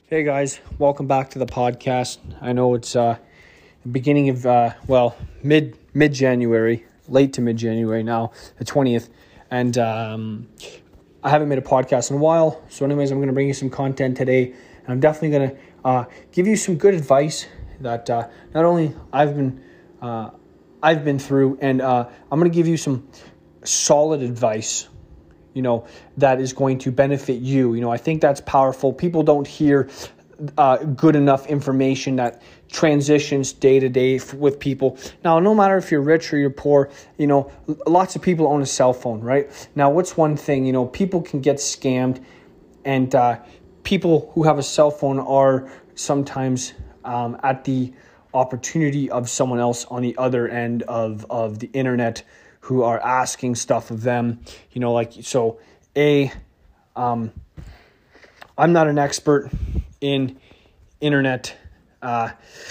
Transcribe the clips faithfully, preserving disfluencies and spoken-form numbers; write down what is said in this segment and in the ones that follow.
Hey guys, welcome back to the podcast. I know it's uh, the beginning of, uh, well, mid, mid-January, late to mid-January now, the twentieth, and um, I haven't made a podcast in a while, so anyways, I'm going to bring you some content today, and I'm definitely going to uh, give you some good advice that uh, not only I've been, uh, I've been through, and uh, I'm going to give you some solid advice, you know, that is going to benefit you. You know, I think that's powerful. People don't hear uh, good enough information that transitions day to day f- with people. Now, no matter if you're rich or you're poor, you know, lots of people own a cell phone, right? Now, what's one thing, you know, people can get scammed, and uh, people who have a cell phone are sometimes um, at the opportunity of someone else on the other end of, of the internet who are asking stuff of them, you know, like, so a, um, I'm not an expert in internet, uh,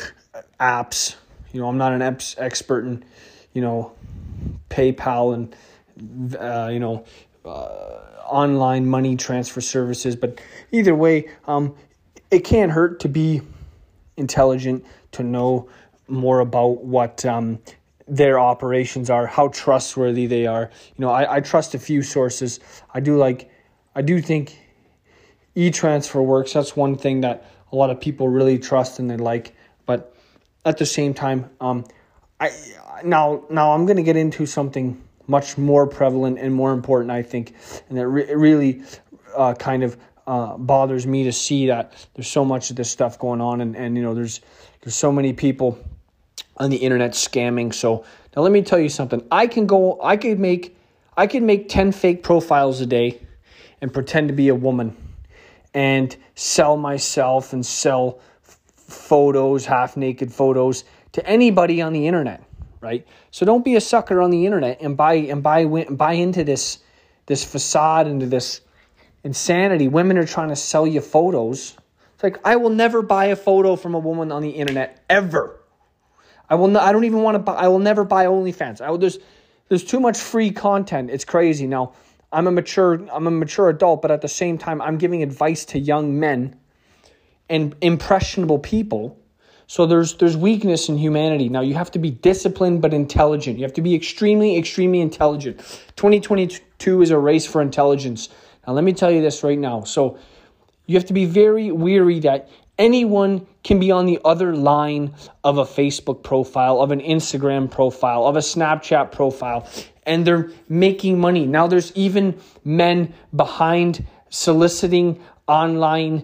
apps, you know, I'm not an ex- expert in, you know, PayPal and, uh, you know, uh, online money transfer services, but either way, um, it can't hurt to be intelligent, to know more about what, um, their operations are, how trustworthy they are. You know, I, I trust a few sources. I do like, I do think e-transfer works. That's one thing that a lot of people really trust and they like. But at the same time, um, I now now I'm going to get into something much more prevalent and more important, I think, and that re- really uh, kind of uh, bothers me to see that there's so much of this stuff going on, and, and you know, there's there's so many people on the internet scamming. So now let me tell you something. I can go, I could make, I could make ten fake profiles a day and pretend to be a woman and sell myself and sell f- photos, half naked photos to anybody on the internet, right? So don't be a sucker on the internet and buy, and buy, buy into this, this facade, into this insanity. Women are trying to sell you photos. It's like, I will never buy a photo from a woman on the internet ever. I will. Not, I don't even want to buy. I will never buy OnlyFans. I will. There's, there's too much free content. It's crazy. Now, I'm a mature. I'm a mature adult, but at the same time, I'm giving advice to young men and impressionable people. So there's, there's weakness in humanity. Now, you have to be disciplined but intelligent. You have to be extremely, extremely intelligent. twenty twenty-two is a race for intelligence. Now, let me tell you this right now. So, you have to be very wary that anyone can be on the other line of a Facebook profile, of an Instagram profile, of a Snapchat profile, and they're making money. Now there's even men behind soliciting online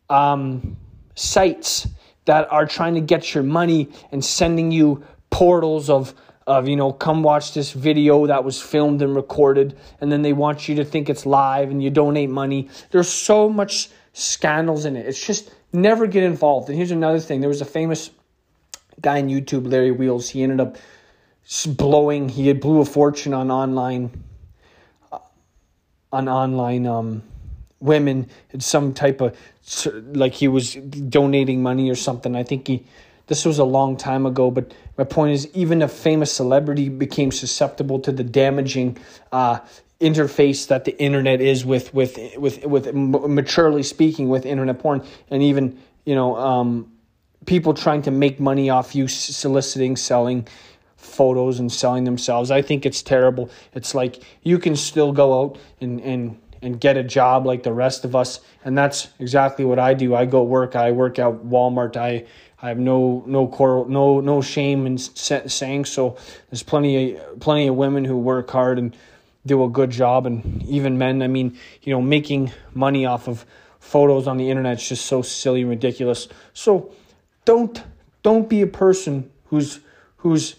um, sites that are trying to get your money and sending you portals of, of, you know, come watch this video that was filmed and recorded, and then they want you to think it's live and you donate money. There's so much scandals in it. It's just, never get involved. And here's another thing. There was a famous guy on YouTube, Larry Wheels. He ended up blowing, he had blew a fortune on online, uh, on online um, women. It's some type of, like he was donating money or something. I think he, this was a long time ago, but my point is, even a famous celebrity became susceptible to the damaging uh interface that the internet is with with with with maturely speaking with internet porn, and even, you know, um people trying to make money off you soliciting, selling photos and selling themselves. I think it's terrible. It's like, you can still go out and and and get a job like the rest of us, and that's exactly what I do. I go work. I work at Walmart. I I have no no core, no no shame in saying so. There's plenty of plenty of women who work hard and do a good job, and even men. I mean, you know, making money off of photos on the internet is just so silly and ridiculous. So don't don't be a person who's who's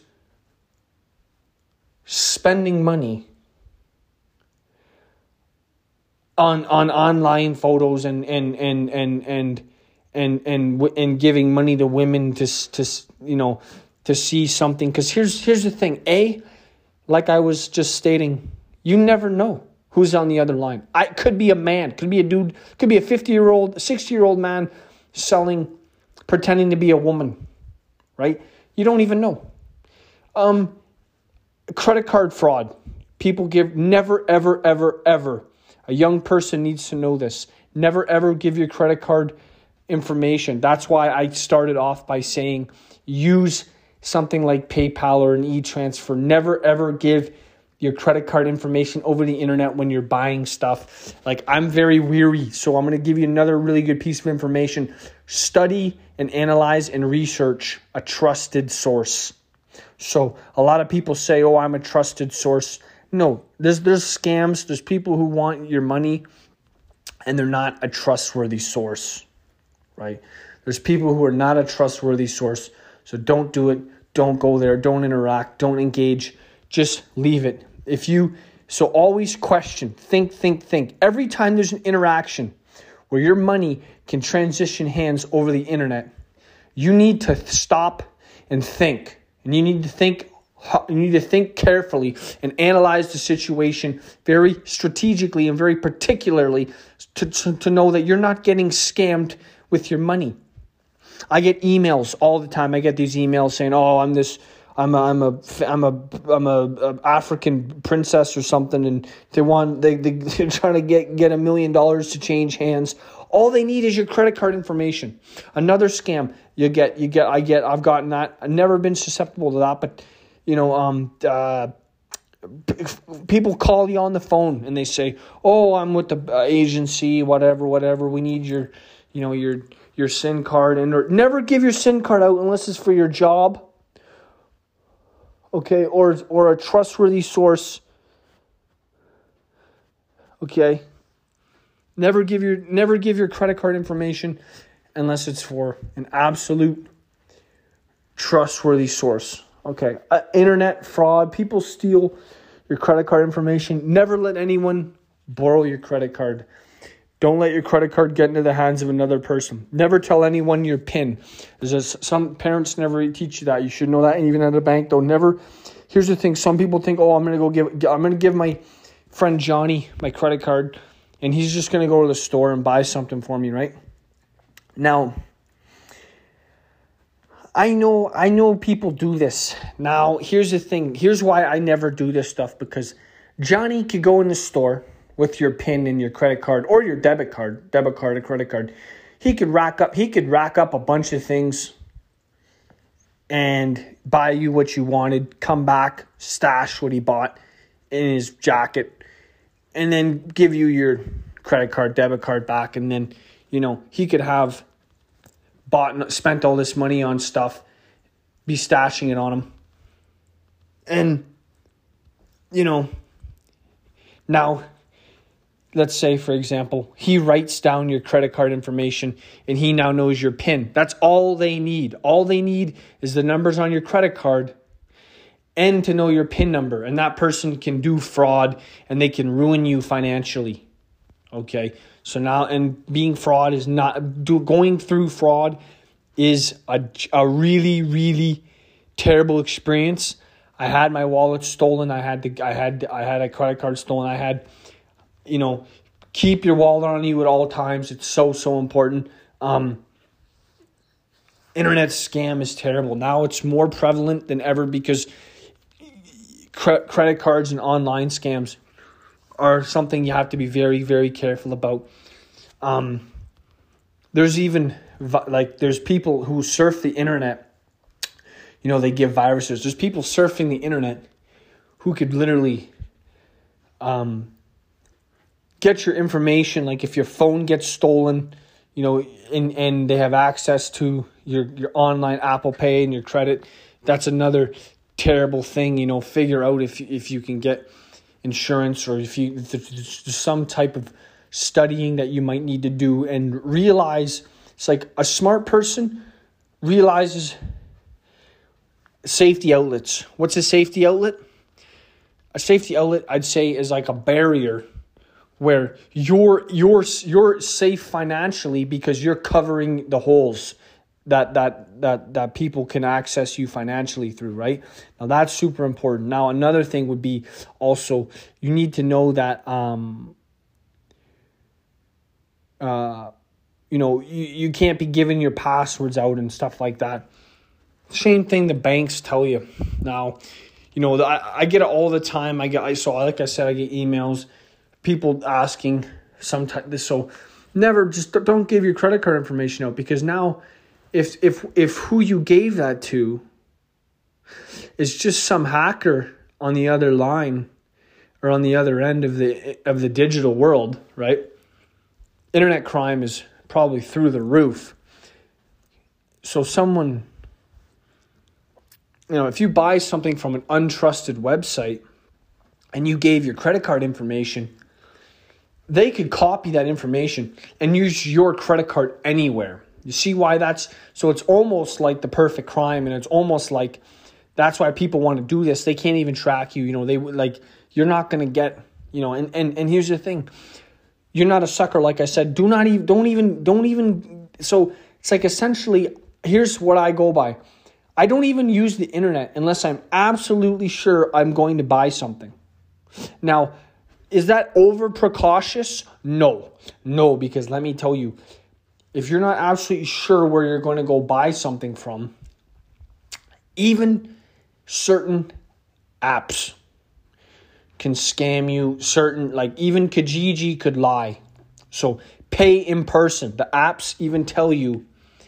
spending money on on online photos and and and and and and and, and giving money to women to to you know to see something. Because here's here's the thing. A, like I was just stating, you never know who's on the other line. I could be a man, could be a dude, could be a fifty-year-old, sixty-year-old man selling, pretending to be a woman, right? You don't even know. Um, credit card fraud. People give, never, ever, ever, ever. A young person needs to know this. Never, ever give your credit card information. That's why I started off by saying use something like PayPal or an e-transfer. Never ever give your credit card information over the internet when you're buying stuff. Like, I'm very weary, so I'm going to give you another really good piece of information. Study and analyze and research a trusted source. So a lot of people say, oh, I'm a trusted source. No, there's there's scams. There's people who want your money and they're not a trustworthy source, right? There's people who are not a trustworthy source. So don't do it. Don't go there. Don't interact. Don't engage. Just leave it. If you, so always question, think, think, think. Every time there's an interaction where your money can transition hands over the internet, you need to stop and think. And you need to think, you need to think carefully and analyze the situation very strategically and very particularly to, to, to know that you're not getting scammed with your money. I get emails all the time. I get these emails saying, "Oh, I'm this, I'm a, I'm a, I'm a, I'm a, a African princess or something," and they want, they, they they're trying to get get a million dollars to change hands. All they need is your credit card information. Another scam. You get, you get, I get, I've gotten that. I've never been susceptible to that, but you know, um, uh, people call you on the phone and they say, "Oh, I'm with the agency, whatever, whatever. We need your, you know, your." your SIM card, and or never give your SIM card out unless it's for your job, okay, or or a trustworthy source, okay. Never give your never give your credit card information unless it's for an absolute trustworthy source, okay. Uh, internet fraud, people steal your credit card information. Never let anyone borrow your credit card. Don't let your credit card get into the hands of another person. Never tell anyone your PIN. There's some parents never teach you that. You should know that. And even at a bank, though, never. Here's the thing. Some people think, oh, I'm going to go give, I'm going to give my friend Johnny my credit card, and he's just going to go to the store and buy something for me, right? Now, I know, I know people do this. Now, here's the thing. Here's why I never do this stuff, because Johnny could go in the store with your PIN and your credit card or your debit card, debit card or credit card. He could rack up, he could rack up a bunch of things and buy you what you wanted, come back, stash what he bought in his jacket, and then give you your credit card, debit card back. And then, you know, he could have bought and spent all this money on stuff, be stashing it on him. And, you know, now, let's say, for example, he writes down your credit card information and he now knows your PIN. That's all they need. All they need is the numbers on your credit card and to know your PIN number. And that person can do fraud and they can ruin you financially. Okay. So now, and being fraud is not, do, going through fraud is a, a really, really terrible experience. I had my wallet stolen. I had the, I had, I had a credit card stolen. I had, you know, keep your wallet on you at all times. It's so, so important. Um, internet scam is terrible. Now it's more prevalent than ever because cre- credit cards and online scams are something you have to be very, very careful about. Um, there's even, like, there's people who surf the internet. You know, they give viruses. There's people surfing the internet who could literally um, get your information. Like if your phone gets stolen, you know, and, and they have access to your, your online Apple Pay and your credit, that's another terrible thing. You know, figure out if, if you can get insurance or if you if there's some type of studying that you might need to do, and realize it's like a smart person realizes safety outlets. What's a safety outlet? A safety outlet, I'd say, is like a barrier where you're you're you're safe financially because you're covering the holes that that that that people can access you financially through, right? Now that's super important. Now another thing would be also you need to know that um uh you know you, you can't be giving your passwords out and stuff like that. Same thing the banks tell you. Now, you know, I, I get it all the time. I get I so like I said, I get emails, people asking sometimes. So never just don't give your credit card information out, because now if if if who you gave that to is just some hacker on the other line or on the other end of the of the digital world, right? Internet crime is probably through the roof. So someone, you know, if you buy something from an untrusted website and you gave your credit card information, they could copy that information and use your credit card anywhere. You see why that's, so it's almost like the perfect crime, and it's almost like that's why people want to do this. They can't even track you. You know, they like, you're not going to get, you know, and, and, and here's the thing. You're not a sucker. Like I said, do not even, don't even, don't even. So it's like essentially, here's what I go by. I don't even use the internet unless I'm absolutely sure I'm going to buy something. Now, is that over precautious? No, no, because let me tell you, if you're not absolutely sure where you're going to go buy something from, even certain apps can scam you. Certain, like even Kijiji could lie. So pay in person. The apps even tell you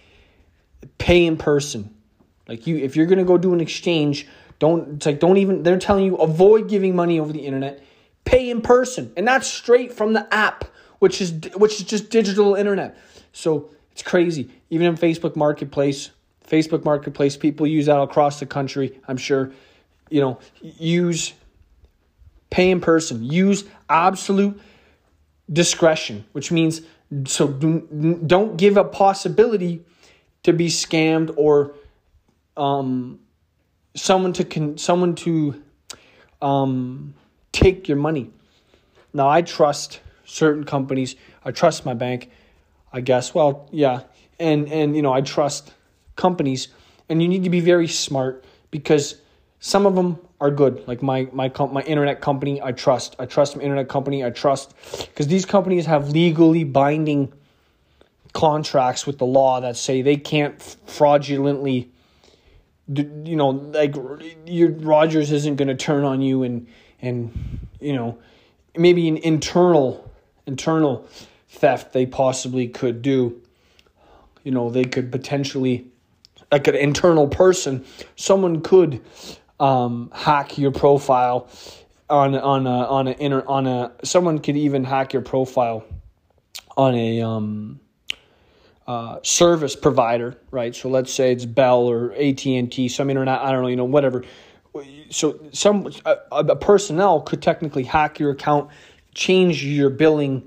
pay in person. Like you, if you're going to go do an exchange, don't, it's like, don't even, they're telling you avoid giving money over the internet. Pay in person. And that's straight from the app, which is, which is just digital internet. So it's crazy. Even in Facebook Marketplace, Facebook Marketplace, people use that across the country, I'm sure. You know, use pay in person. Use absolute discretion, which means so do, don't give a possibility to be scammed or um, someone to con, someone to um, take your money. Now, I trust certain companies. I trust my bank, I guess. Well, yeah, and and you know, I trust companies, and you need to be very smart, because some of them are good. Like my my com- my internet company, I trust. I trust my internet company. I trust, because these companies have legally binding contracts with the law that say they can't fraudulently, you know, like your Rogers isn't going to turn on you and and you know, maybe an internal internal theft they possibly could do. You know, they could potentially, like an internal person, someone could um, hack your profile on on a on a inter, on a someone could even hack your profile on a um, uh, service provider, right? So let's say it's Bell or A T and T, some internet, I don't know, you know, whatever. So some a, a personnel could technically hack your account, change your billing,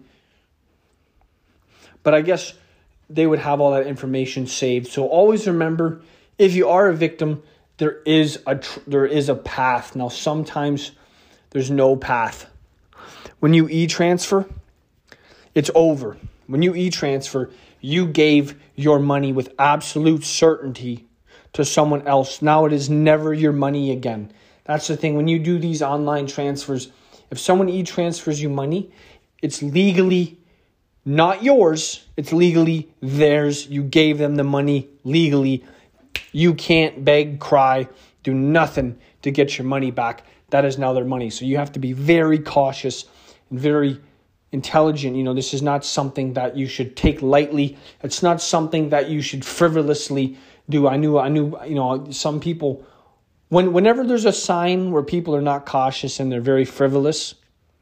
but I guess they would have all that information saved. So always remember, if you are a victim, there is a tr- there is a path. Now, sometimes there's no path. When you e-transfer, it's over. When you e-transfer, you gave your money with absolute certainty to someone else. Now it is never your money again. That's the thing. When you do these online transfers, if someone e-transfers you money, it's legally not yours. It's legally theirs. You gave them the money legally. You can't beg, cry, do nothing to get your money back. That is now their money. So you have to be very cautious and very intelligent. You know, this is not something that you should take lightly. It's not something that you should frivolously do. I knew, I knew, you know, some people, when whenever there's a sign where people are not cautious and they're very frivolous,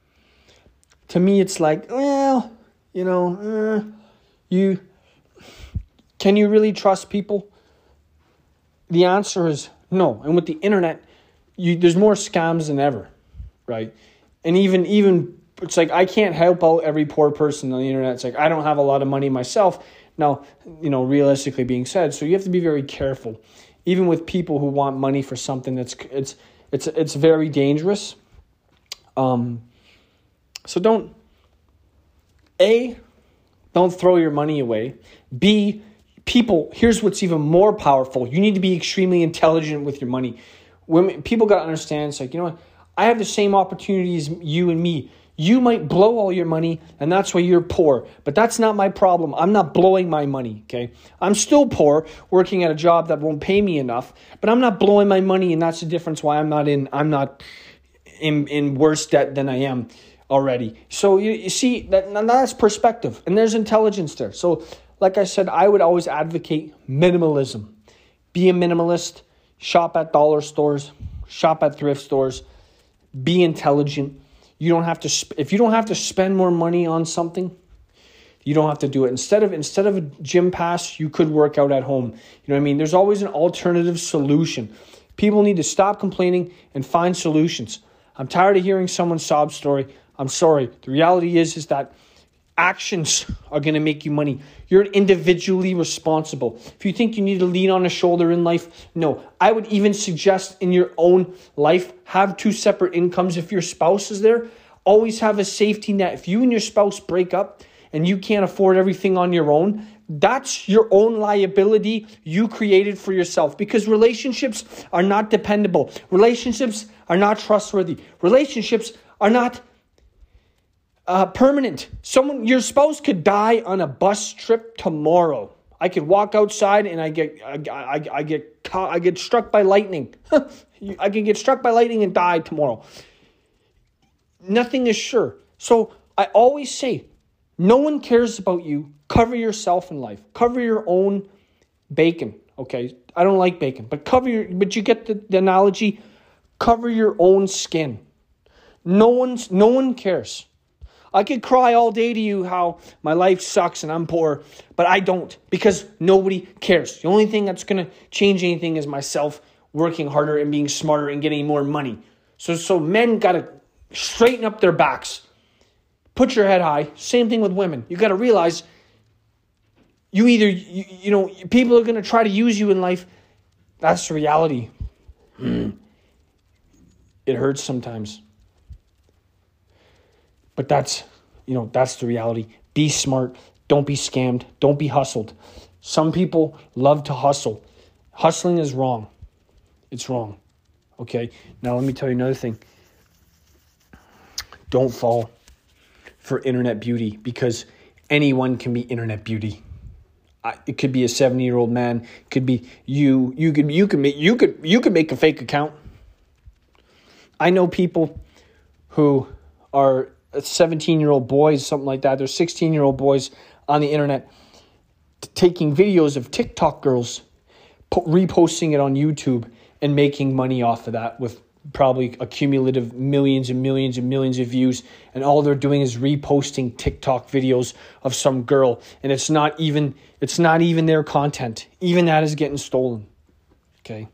to me it's like, well, you know, uh, you can you really trust people? The answer is no. And with the internet, you, there's more scams than ever, right? And even even it's like I can't help out every poor person on the internet. It's like I don't have a lot of money myself. Now, you know, realistically being said, so you have to be very careful, even with people who want money for something that's it's it's it's very dangerous. Um, so don't. A, don't throw your money away. B, people, here's what's even more powerful. You need to be extremely intelligent with your money. Women, people got to understand, it's like, you know what? I have the same opportunities as you and me. You might blow all your money, and that's why you're poor. But that's not my problem. I'm not blowing my money, okay? I'm still poor, working at a job that won't pay me enough, but I'm not blowing my money, and that's the difference why I'm not in I'm not in, in worse debt than I am. already. So you, you see, that now that's perspective, and there's intelligence there. So like I said, I would always advocate minimalism. Be a minimalist. Shop at dollar stores. Shop at thrift stores. Be intelligent. You don't have to, sp- if you don't have to spend more money on something, you don't have to do it. Instead of instead of a gym pass, you could work out at home. You know what I mean? There's always an alternative solution. People need to stop complaining and find solutions. I'm tired of hearing someone's sob story. I'm sorry. The reality is, is that actions are going to make you money. You're individually responsible. If you think you need to lean on a shoulder in life, no. I would even suggest in your own life, have two separate incomes. If your spouse is there, always have a safety net. If you and your spouse break up and you can't afford everything on your own, that's your own liability you created for yourself, because relationships are not dependable. Relationships are not trustworthy. Relationships are not uh, permanent. Someone, your spouse could die on a bus trip tomorrow. I could walk outside and I get, I, I, I get, I get struck by lightning. I can get struck by lightning and die tomorrow. Nothing is sure. So I always say, no one cares about you. Cover yourself in life. Cover your own bacon. Okay, I don't like bacon, but cover your. But you get the, the analogy. Cover your own skin. No one's. No one cares. I could cry all day to you how my life sucks and I'm poor, but I don't, because nobody cares. The only thing that's gonna change anything is myself working harder and being smarter and getting more money. So, so men gotta straighten up their backs. Put your head high. Same thing with women. You got to realize you either, you, you know, people are going to try to use you in life. That's the reality. Mm. It hurts sometimes. But that's, you know, that's the reality. Be smart. Don't be scammed. Don't be hustled. Some people love to hustle. Hustling is wrong. It's wrong. Okay? Now let me tell you another thing. Don't fall for internet beauty, because anyone can be internet beauty. I, it could be a seventy-year-old man. It could be you. You could you could make you could you could make a fake account. I know people who are seventeen-year-old boys, something like that. They're sixteen-year-old boys on the internet t- taking videos of TikTok girls, po- reposting it on YouTube and making money off of that with probably accumulative millions and millions and millions of views, and all they're doing is reposting TikTok videos of some girl, and it's not even it's not even their content. Even that is getting stolen. Okay.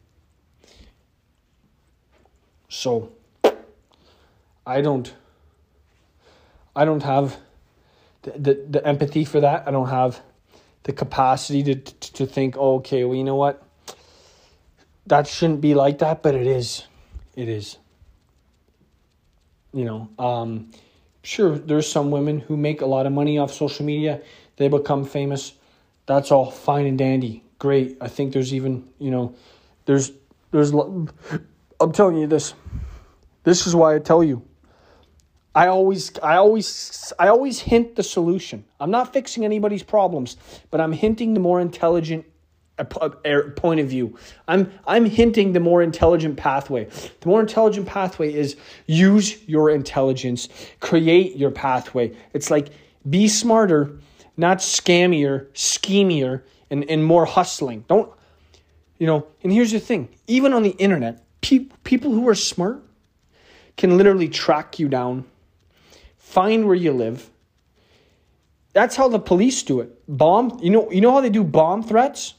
So I don't I don't have the, the, the empathy for that. I don't have the capacity to, to to think, oh, okay, well, you know what? That shouldn't be like that, but it is. It is. You know, um, sure, there's some women who make a lot of money off social media. They become famous. That's all fine and dandy. Great. I think there's even, you know, there's, there's, I'm telling you this. This is why I tell you. I always, I always, I always hint the solution. I'm not fixing anybody's problems, but I'm hinting the more intelligent point of view. I'm I'm hinting the more intelligent pathway. The more intelligent pathway is use your intelligence, create your pathway. It's like be smarter, not scammier, schemier, and, and more hustling. Don't, you know, and here's the thing. Even on the internet, pe- people who are smart can literally track you down, find where you live. That's how the police do it. Bomb, you know, you know how they do bomb threats?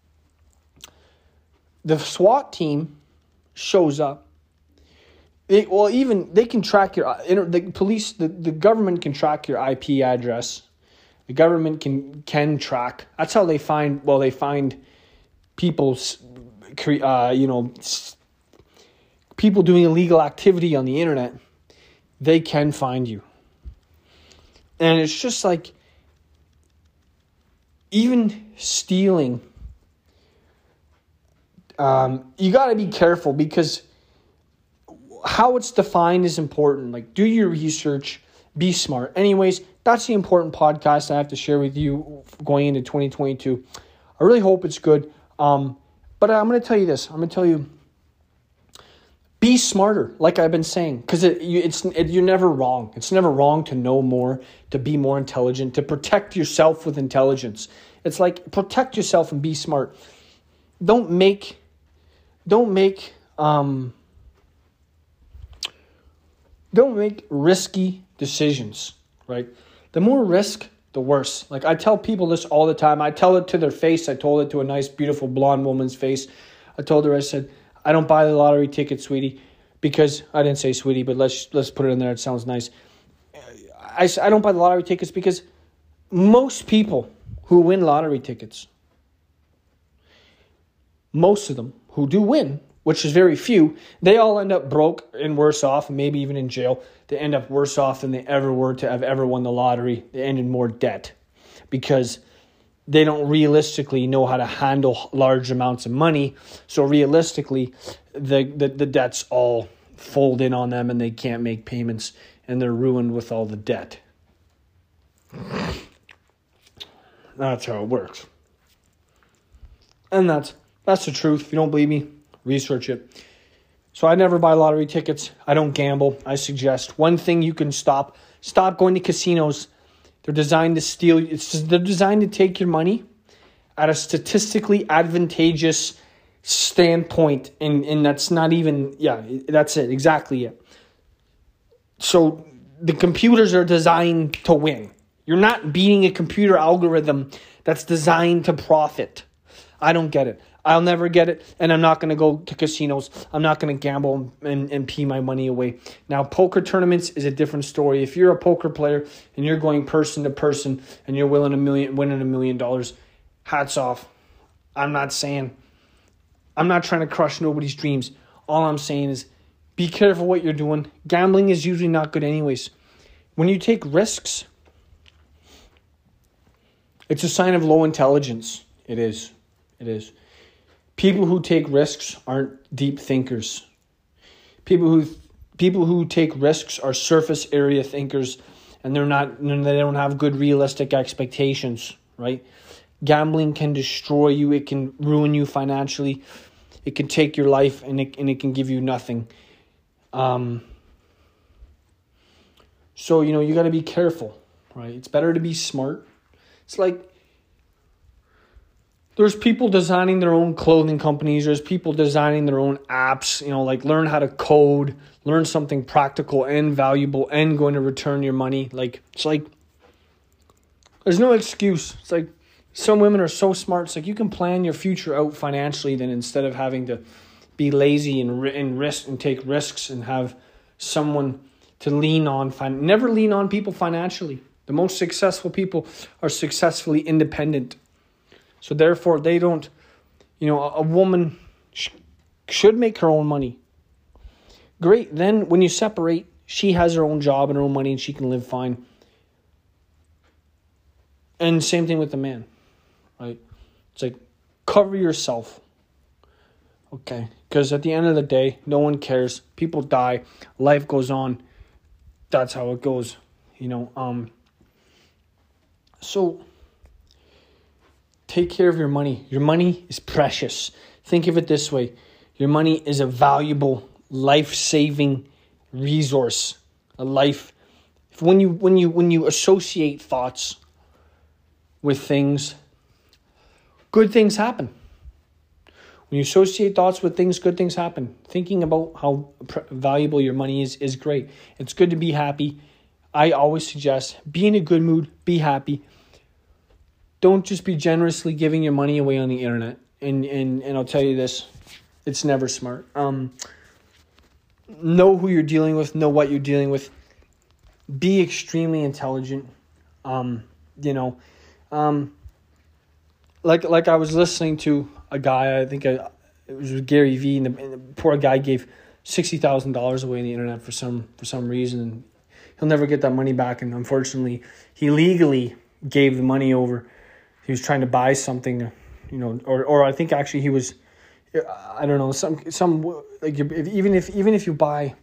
The SWAT team shows up. It, well, even they can track your the police. The, the government can track your I P address. The government can can track. That's how they find. Well, they find people's, uh, you know, people doing illegal activity on the internet. They can find you, and it's just like even stealing. Um, you got to be careful, because how it's defined is important. Like, do your research, be smart. Anyways, that's the important podcast I have to share with you going into twenty twenty-two. I really hope it's good. Um, but I'm going to tell you this. I'm going to tell you, Be smarter, like I've been saying, because it, you, it's it, you're never wrong. It's never wrong to know more, to be more intelligent, to protect yourself with intelligence. It's like protect yourself and be smart. Don't make, don't make, um, don't make risky decisions. Right? The more risk, the worse. Like I tell people this all the time. I tell it to their face. I told it to a nice, beautiful blonde woman's face. I told her, I said, I don't buy the lottery ticket, sweetie, because I didn't say sweetie, but let's let's put it in there. It sounds nice. I, I don't buy the lottery tickets because most people who win lottery tickets, most of them who do win, which is very few, they all end up broke and worse off, and maybe even in jail. They end up worse off than they ever were to have ever won the lottery. They end in more debt because they don't realistically know how to handle large amounts of money. So realistically, the, the, the debts all fold in on them and they can't make payments and they're ruined with all the debt. That's how it works. And that's that's the truth. If you don't believe me, research it. So I never buy lottery tickets. I don't gamble. I suggest one thing you can stop. Stop going to casinos. They're designed to steal. It's just, they're designed to take your money at a statistically advantageous standpoint. And, and that's not even, yeah, that's it. Exactly it. So the computers are designed to win. You're not beating a computer algorithm that's designed to profit. I don't get it. I'll never get it, and I'm not going to go to casinos. I'm not going to gamble and, and pee my money away. Now, poker tournaments is a different story. If you're a poker player and you're going person to person and you're winning a million, winning a million dollars, hats off. I'm not saying, I'm not trying to crush nobody's dreams. All I'm saying is be careful what you're doing. Gambling is usually not good anyways. When you take risks, it's a sign of low intelligence. It is. It is. People who take risks aren't deep thinkers. People who people who take risks are surface area thinkers, and they're not. They don't have good realistic expectations. Right? Gambling can destroy you. It can ruin you financially. It can take your life, and it and it can give you nothing. Um. So you know you got to be careful. Right? It's better to be smart. It's like. There's people designing their own clothing companies. There's people designing their own apps, you know, like learn how to code, learn something practical and valuable and going to return your money. Like, it's like, there's no excuse. It's like some women are so smart. It's like you can plan your future out financially then instead of having to be lazy and, and risk and take risks and have someone to lean on. Fin- Never lean on people financially. The most successful people are successfully independent. So therefore, they don't, you know, a, a woman sh- should make her own money. Great. Then when you separate, she has her own job and her own money and she can live fine. And same thing with the man, right? It's like, cover yourself. Okay. Because at the end of the day, no one cares. People die. Life goes on. That's how it goes, you know. Um. So... Take care of your money. Your money is precious. Think of it this way. Your money is a valuable, life-saving resource. A life. When you when you when you associate thoughts with things, good things happen. When you associate thoughts with things, good things happen. Thinking about how pr- valuable your money is is great. It's good to be happy. I always suggest be in a good mood, be happy. Don't just be generously giving your money away on the internet. And and, and I'll tell you this, it's never smart. Um, know who you're dealing with, know what you're dealing with. Be extremely intelligent. Um, you know, um, like like I was listening to a guy, I think I, it was Gary Vee, and the, and the poor guy gave sixty thousand dollars away on the internet for some for some reason. And he'll never get that money back. And unfortunately, he legally gave the money over. He was trying to buy something, you know, or, or I think actually he was, I don't know, some some like if, even if even if you buy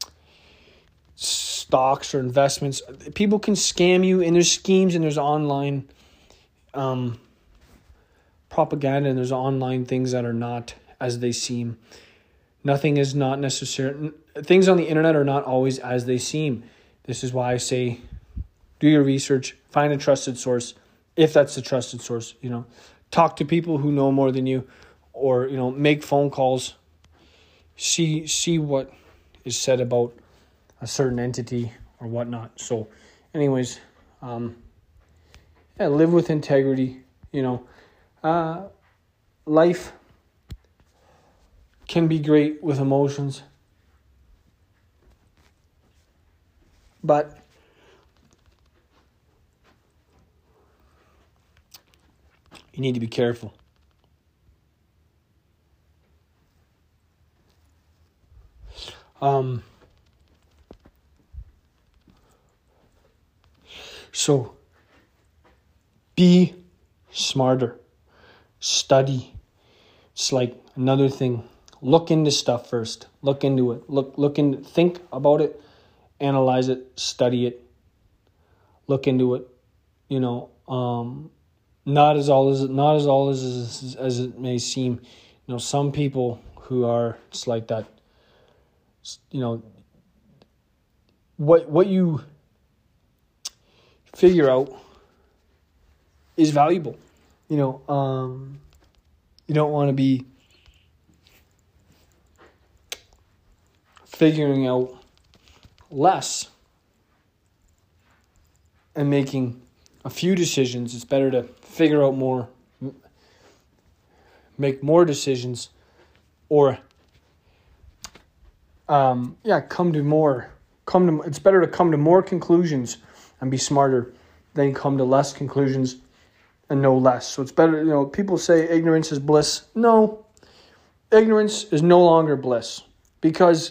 stocks or investments, people can scam you, and there's schemes and there's online um, propaganda and there's online things that are not as they seem. Nothing is not necessary. Things on the internet are not always as they seem. This is why I say, do your research, find a trusted source, if that's the trusted source, you know, talk to people who know more than you, or, you know, make phone calls, see, see what is said about a certain entity or whatnot. So anyways, um, yeah, live with integrity, you know, uh, life can be great with emotions, but you need to be careful. Um, so be smarter, study. It's like another thing. Look into stuff first. Look into it. Look, look in. Think about it. Analyze it. Study it. Look into it. You know, um, not as all as not as all as as, as it may seem. You know, some people who are just like that. You know, what what you figure out is valuable. You know, um, you don't want to be figuring out less and making a few decisions. It's better to figure out more, make more decisions, or um, yeah, come to more. Come to. It's better to come to more conclusions and be smarter than come to less conclusions and know less. So it's better. You know, people say ignorance is bliss. No, ignorance is no longer bliss, because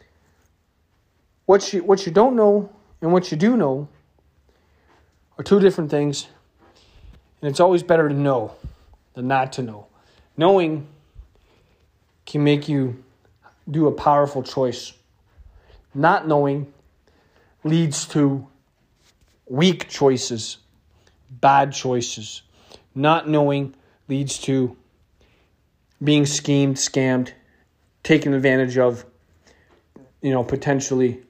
What you what you don't know and what you do know are two different things. And it's always better to know than not to know. Knowing can make you do a powerful choice. Not knowing leads to weak choices, bad choices. Not knowing leads to being schemed, scammed, taken advantage of, you know, potentially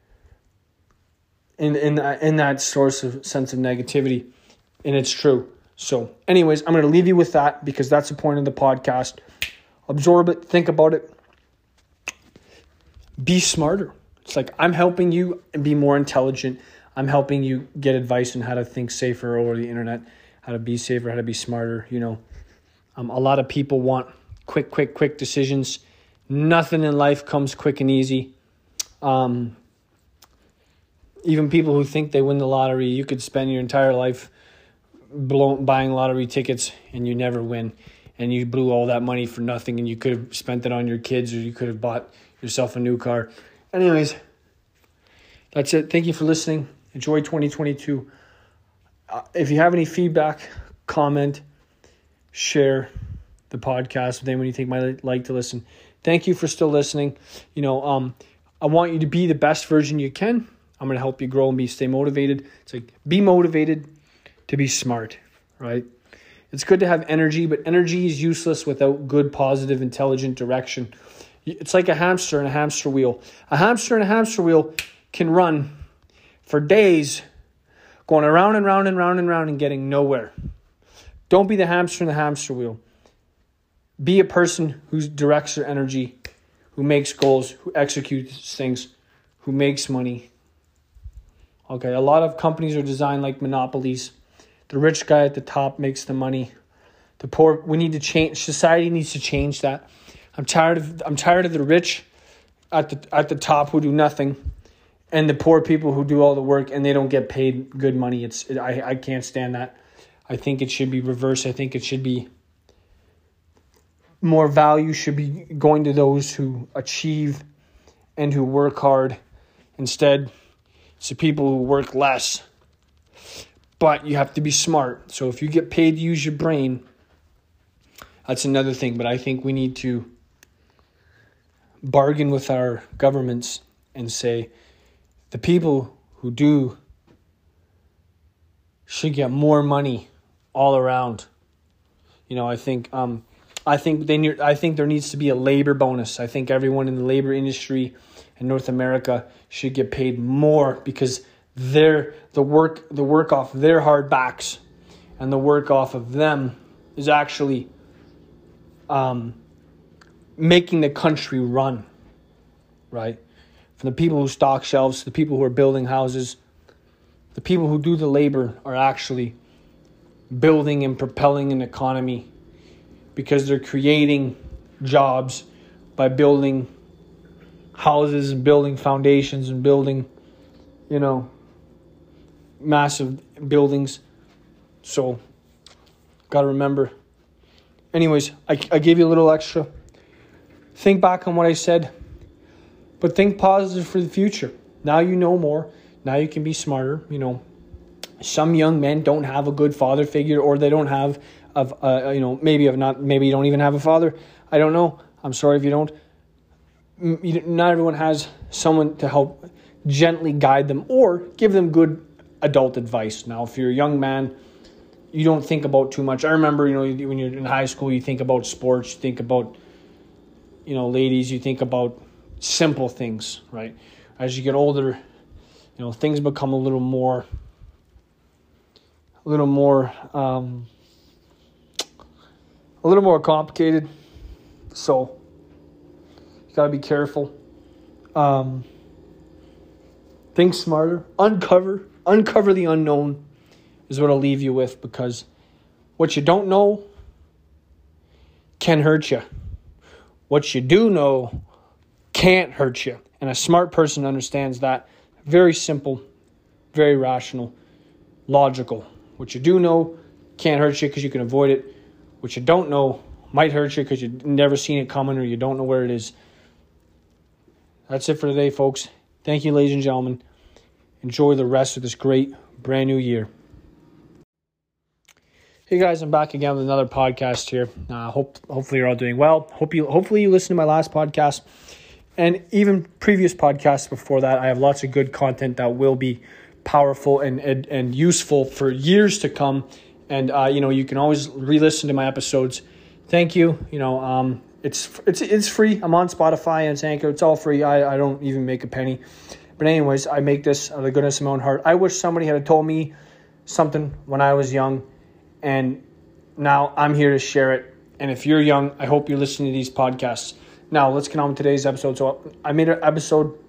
in in that, in that source of sense of negativity. And it's true. So anyways, I'm going to leave you with that, because that's the point of the podcast. Absorb it. Think about it. Be smarter. It's like I'm helping you be more intelligent. I'm helping you get advice on how to think safer over the internet, how to be safer, how to be smarter. You know, um, a lot of people want quick, quick, quick decisions. Nothing in life comes quick and easy. Um, even people who think they win the lottery, you could spend your entire life blow, buying lottery tickets and you never win. And you blew all that money for nothing, and you could have spent it on your kids, or you could have bought yourself a new car. Anyways, that's it. Thank you for listening. Enjoy twenty twenty-two. Uh, if you have any feedback, comment, share the podcast with anyone you think might like to listen. Thank you for still listening. You know, um, I want you to be the best version you can. I'm going to help you grow and be stay motivated. It's like, be motivated to be smart, right? It's good to have energy, but energy is useless without good, positive, intelligent direction. It's like a hamster in a hamster wheel. A hamster in a hamster wheel can run for days, going around and round and round and round and getting nowhere. Don't be the hamster in the hamster wheel. Be a person who directs their energy, who makes goals, who executes things, who makes money. Okay, a lot of companies are designed like monopolies. The rich guy at the top makes the money. The poor, we need to change, society needs to change that. I'm tired of I'm tired of the rich at the at the top who do nothing, and the poor people who do all the work and they don't get paid good money. It's it, I I can't stand that. I think it should be reversed. I think it should be more value should be going to those who achieve and who work hard. Instead, it's the people who work less. But you have to be smart. So if you get paid to use your brain, that's another thing. But I think we need to bargain with our governments and say the people who do should get more money all around. You know, I think um, I think they need, I think there needs to be a labor bonus. I think everyone in the labor industry in North America should get paid more because their the work the work off their hard backs and the work off of them is actually um, making the country run, right? From the people who stock shelves to the people who are building houses, the people who do the labor are actually building and propelling an economy because they're creating jobs by building houses and building foundations and building, you know, massive buildings. So, got to remember. Anyways, I, I gave you a little extra. Think back on what I said, but think positive for the future. Now you know more. Now you can be smarter. You know, some young men don't have a good father figure, or they don't have, of uh, you know, maybe of not, maybe you don't even have a father. I don't know. I'm sorry if you don't. Not everyone has someone to help gently guide them or give them good adult advice. Now, if you're a young man, you don't think about too much. I remember, you know, when you're in high school, you think about sports, you think about, you know, ladies, you think about simple things, right? As you get older, you know, things become a little more, a little more, um, a little more complicated. So, you gotta be careful. Um, think smarter. Uncover, uncover the unknown is what I'll leave you with, because what you don't know can hurt you. What you do know can't hurt you. And a smart person understands that. Very simple, very rational, logical. What you do know can't hurt you because you can avoid it. What you don't know might hurt you because you've never seen it coming or you don't know where it is. That's it for today, folks. Thank you, ladies and gentlemen. Enjoy the rest of this great brand new year. Hey guys, I'm back again with another podcast here. Uh, hope hopefully you're all doing well. Hope you hopefully you listened to my last podcast and even previous podcasts before that. I have lots of good content that will be powerful and and, and useful for years to come. And uh, you know, you can always re-listen to my episodes. Thank you. You know, um, it's it's it's free. I'm on Spotify and it's Anchor. It's all free. I, I don't even make a penny. But anyways, I make this out of the goodness of my own heart. I wish somebody had told me something when I was young. And now I'm here to share it. And if you're young, I hope you're listening to these podcasts. Now, let's get on with today's episode. So I made an episode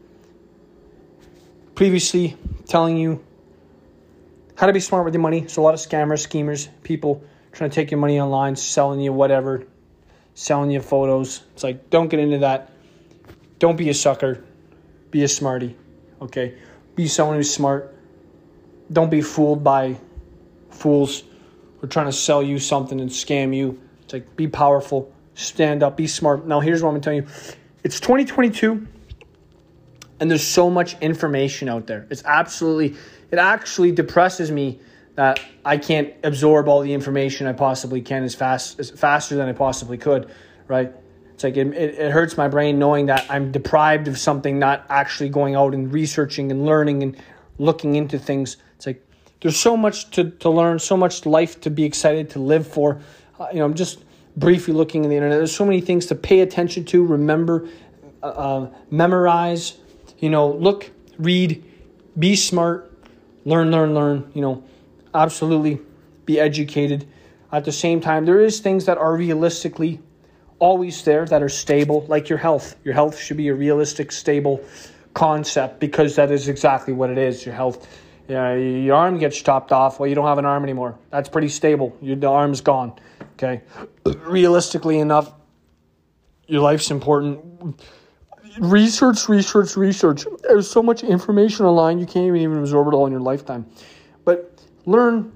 previously telling you how to be smart with your money. So a lot of scammers, schemers, people trying to take your money online, selling you whatever, selling you photos. It's like, don't get into that. Don't be a sucker. Be a smarty, okay? Be someone who's smart. Don't be fooled by fools. We're trying to sell you something and scam you. It's like, be powerful, stand up, be smart. Now, here's what I'm going to tell you. It's twenty twenty-two, and there's so much information out there. It's absolutely, it actually depresses me that I can't absorb all the information I possibly can as fast, as faster than I possibly could, right? It's like, it, it, it hurts my brain knowing that I'm deprived of something, not actually going out and researching and learning and looking into things. It's like, there's so much to, to learn, so much life to be excited to live for. Uh, you know, I'm just briefly looking at the internet. There's so many things to pay attention to, remember, uh, uh, memorize, you know, look, read, be smart, learn, learn, learn, you know, absolutely be educated. At the same time, there is things that are realistically always there that are stable, like your health. Your health should be a realistic, stable concept because that is exactly what it is, your health. Yeah, your arm gets chopped off. Well, you don't have an arm anymore. That's pretty stable. Your, the arm's gone. Okay. Realistically enough, your life's important. Research, research, research. There's so much information online, you can't even, even absorb it all in your lifetime. But learn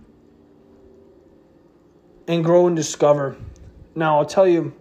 and grow and discover. Now, I'll tell you,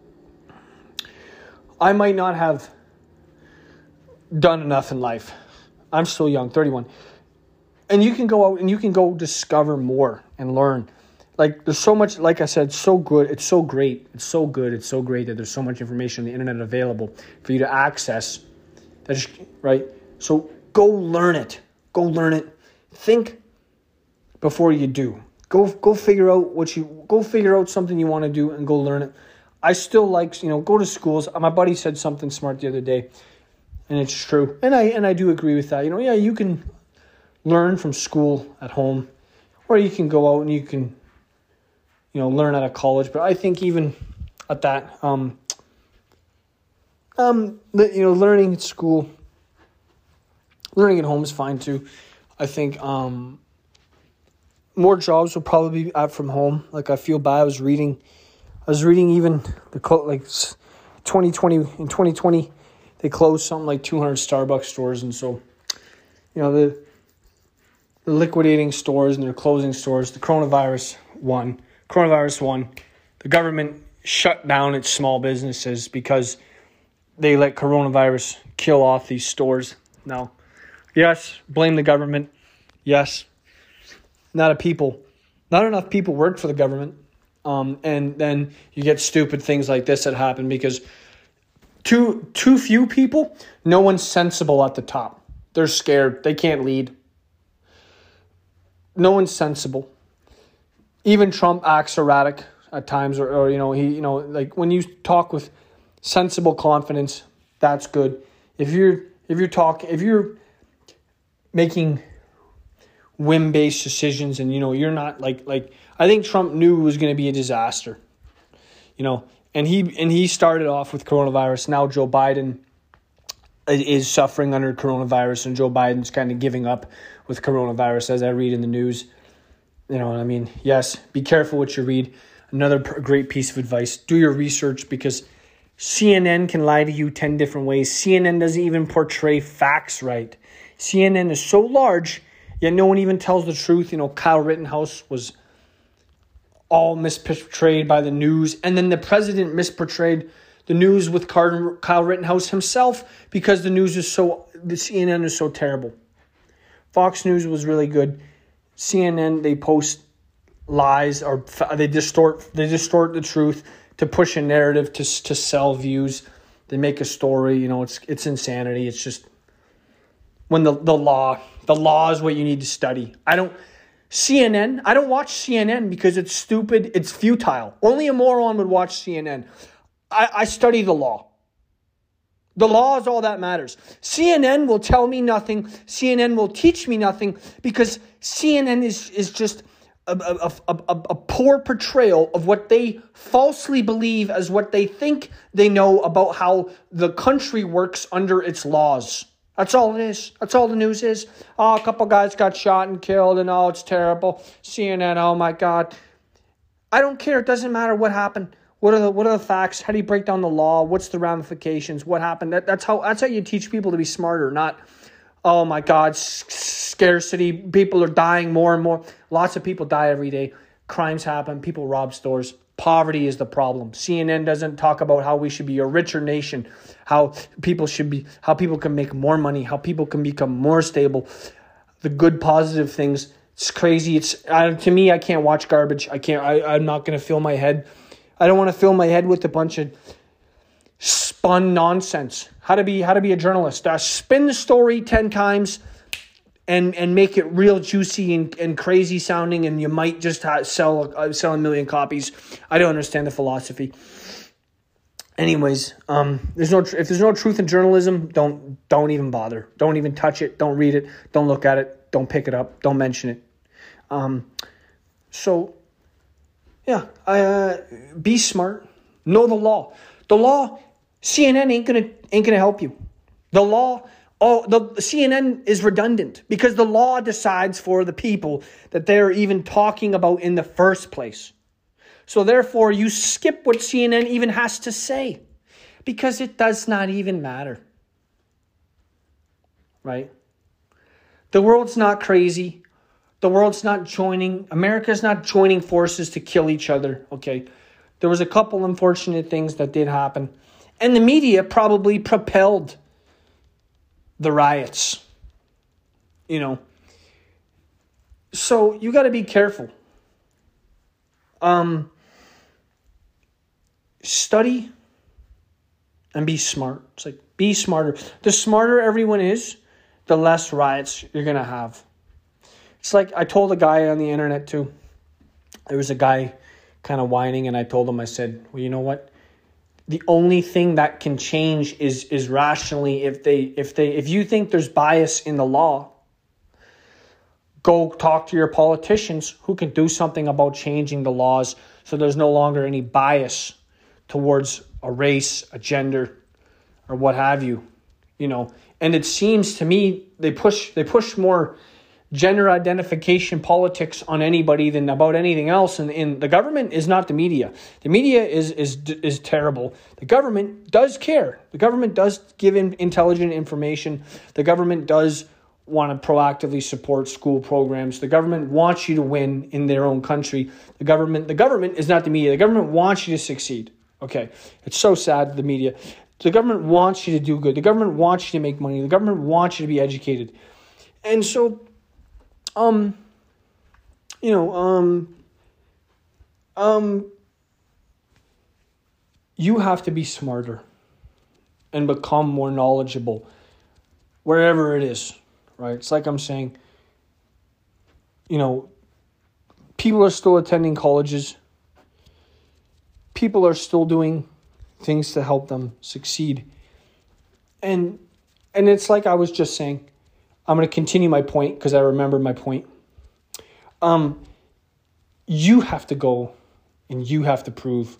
I might not have done enough in life. I'm still young, thirty-one. And you can go out and you can go discover more and learn. Like, there's so much, like I said, it's so good. It's so great. It's so good. It's so great that there's so much information on the internet available for you to access. That's right. So go learn it. Go learn it. Think before you do. Go go figure out what you, go figure out something you want to do and go learn it. I still like, you know, go to schools. My buddy said something smart the other day, and it's true. And I and I do agree with that. You know, yeah, you can learn from school at home, or you can go out and you can, you know, learn at a college. But I think even at that, um, um, you know, learning at school, learning at home is fine too. I think um, more jobs will probably be out from home. Like I feel bad. I was reading, I was reading even the co- like twenty twenty in twenty twenty, they closed something like two hundred Starbucks stores, and so you know the the liquidating stores and they're closing stores. The coronavirus won. Coronavirus won. The government shut down its small businesses because they let coronavirus kill off these stores. Now, yes, blame the government. Yes, not a people. Not enough people work for the government. Um, and then you get stupid things like this that happen because too too few people, no one's sensible at the top. They're scared. They can't lead. No one's sensible. Even Trump acts erratic at times, or, or you know, he, you know, like when you talk with sensible confidence, that's good. If you're if you're talking, if you're making whim-based decisions, and you know, you're not like like I think Trump knew it was going to be a disaster, you know, and he and he started off with coronavirus. Now Joe Biden is suffering under coronavirus, and Joe Biden's kind of giving up with coronavirus, as I read in the news. You know, I mean, yes, be careful what you read. Another great piece of advice: do your research, because C N N can lie to you ten different ways. C N N doesn't even portray facts right. C N N is so large, yet no one even tells the truth. You know, Kyle Rittenhouse was all misportrayed by the news, and then the president misportrayed the news with Kyle Rittenhouse himself because the news is so, the C N N is so terrible. Fox News was really good. C N N, they post lies, or they distort they distort the truth to push a narrative, to to sell views. They make a story, you know, it's it's insanity. It's just when the, the law, the law is what you need to study. I don't, C N N, I don't watch C N N because it's stupid, it's futile. Only a moron would watch C N N. I, I study the law. The law is all that matters. C N N will tell me nothing. C N N will teach me nothing, because C N N is, is just a, a, a, a, a poor portrayal of what they falsely believe as what they think they know about how the country works under its laws. That's all it is. That's all the news is. Oh, a couple guys got shot and killed, and oh, it's terrible. C N N, oh my God. I don't care. It doesn't matter what happened. What are the what are the facts? How do you break down the law? What's the ramifications? What happened? That, that's how that's how you teach people to be smarter. Not, oh my God, s- scarcity. People are dying more and more. Lots of people die every day. Crimes happen. People rob stores. Poverty is the problem. C N N doesn't talk about how we should be a richer nation, how people should be, how people can make more money, how people can become more stable. The good, positive things. It's crazy. It's uh, to me, I can't watch garbage. I can't. I, I'm not going to fill my head. I don't want to fill my head with a bunch of spun nonsense. How to be how to be a journalist. Uh, spin the story ten times and and make it real juicy and, and crazy sounding, and you might just ha- sell uh, sell a million copies. I don't understand the philosophy. Anyways, um, there's no tr- if there's no truth in journalism, don't don't even bother. Don't even touch it. Don't read it. Don't look at it. Don't pick it up. Don't mention it. Um, so. Yeah, uh, be smart. Know the law. The law, C N N ain't gonna ain't gonna help you. The law, oh, the C N N is redundant because the law decides for the people that they're even talking about in the first place. So therefore, you skip what C N N even has to say because it does not even matter. Right? The world's not crazy. The world's not joining, America's not joining forces to kill each other, okay? There was a couple unfortunate things that did happen. And the media probably propelled the riots, you know. So you got to be careful. Um, study and be smart. It's like, be smarter. The smarter everyone is, the less riots you're going to have. It's like I told a guy on the internet too. There was a guy kind of whining, and I told him, I said, well, you know what? the only thing that can change is is rationally. If they if they if you think there's bias in the law, go talk to your politicians who can do something about changing the laws so there's no longer any bias towards a race, a gender, or what have you. You know, and it seems to me they push they push more gender identification politics on anybody than about anything else. And, and the government is not the media. The media is is is terrible. The government does care. The government does give in intelligent information. The government does want to proactively support school programs. The government wants you to win in their own country. The government the government is not the media. The government wants you to succeed. Okay, it's so sad, the media. The government wants you to do good. The government wants you to make money. The government wants you to be educated. And so, um, you know, um, um, you have to be smarter and become more knowledgeable wherever it is, right? It's like I'm saying, you know, people are still attending colleges. People are still doing things to help them succeed. And and it's like I was just saying, I'm going to continue my point because I remember my point. Um, you have to go and you have to prove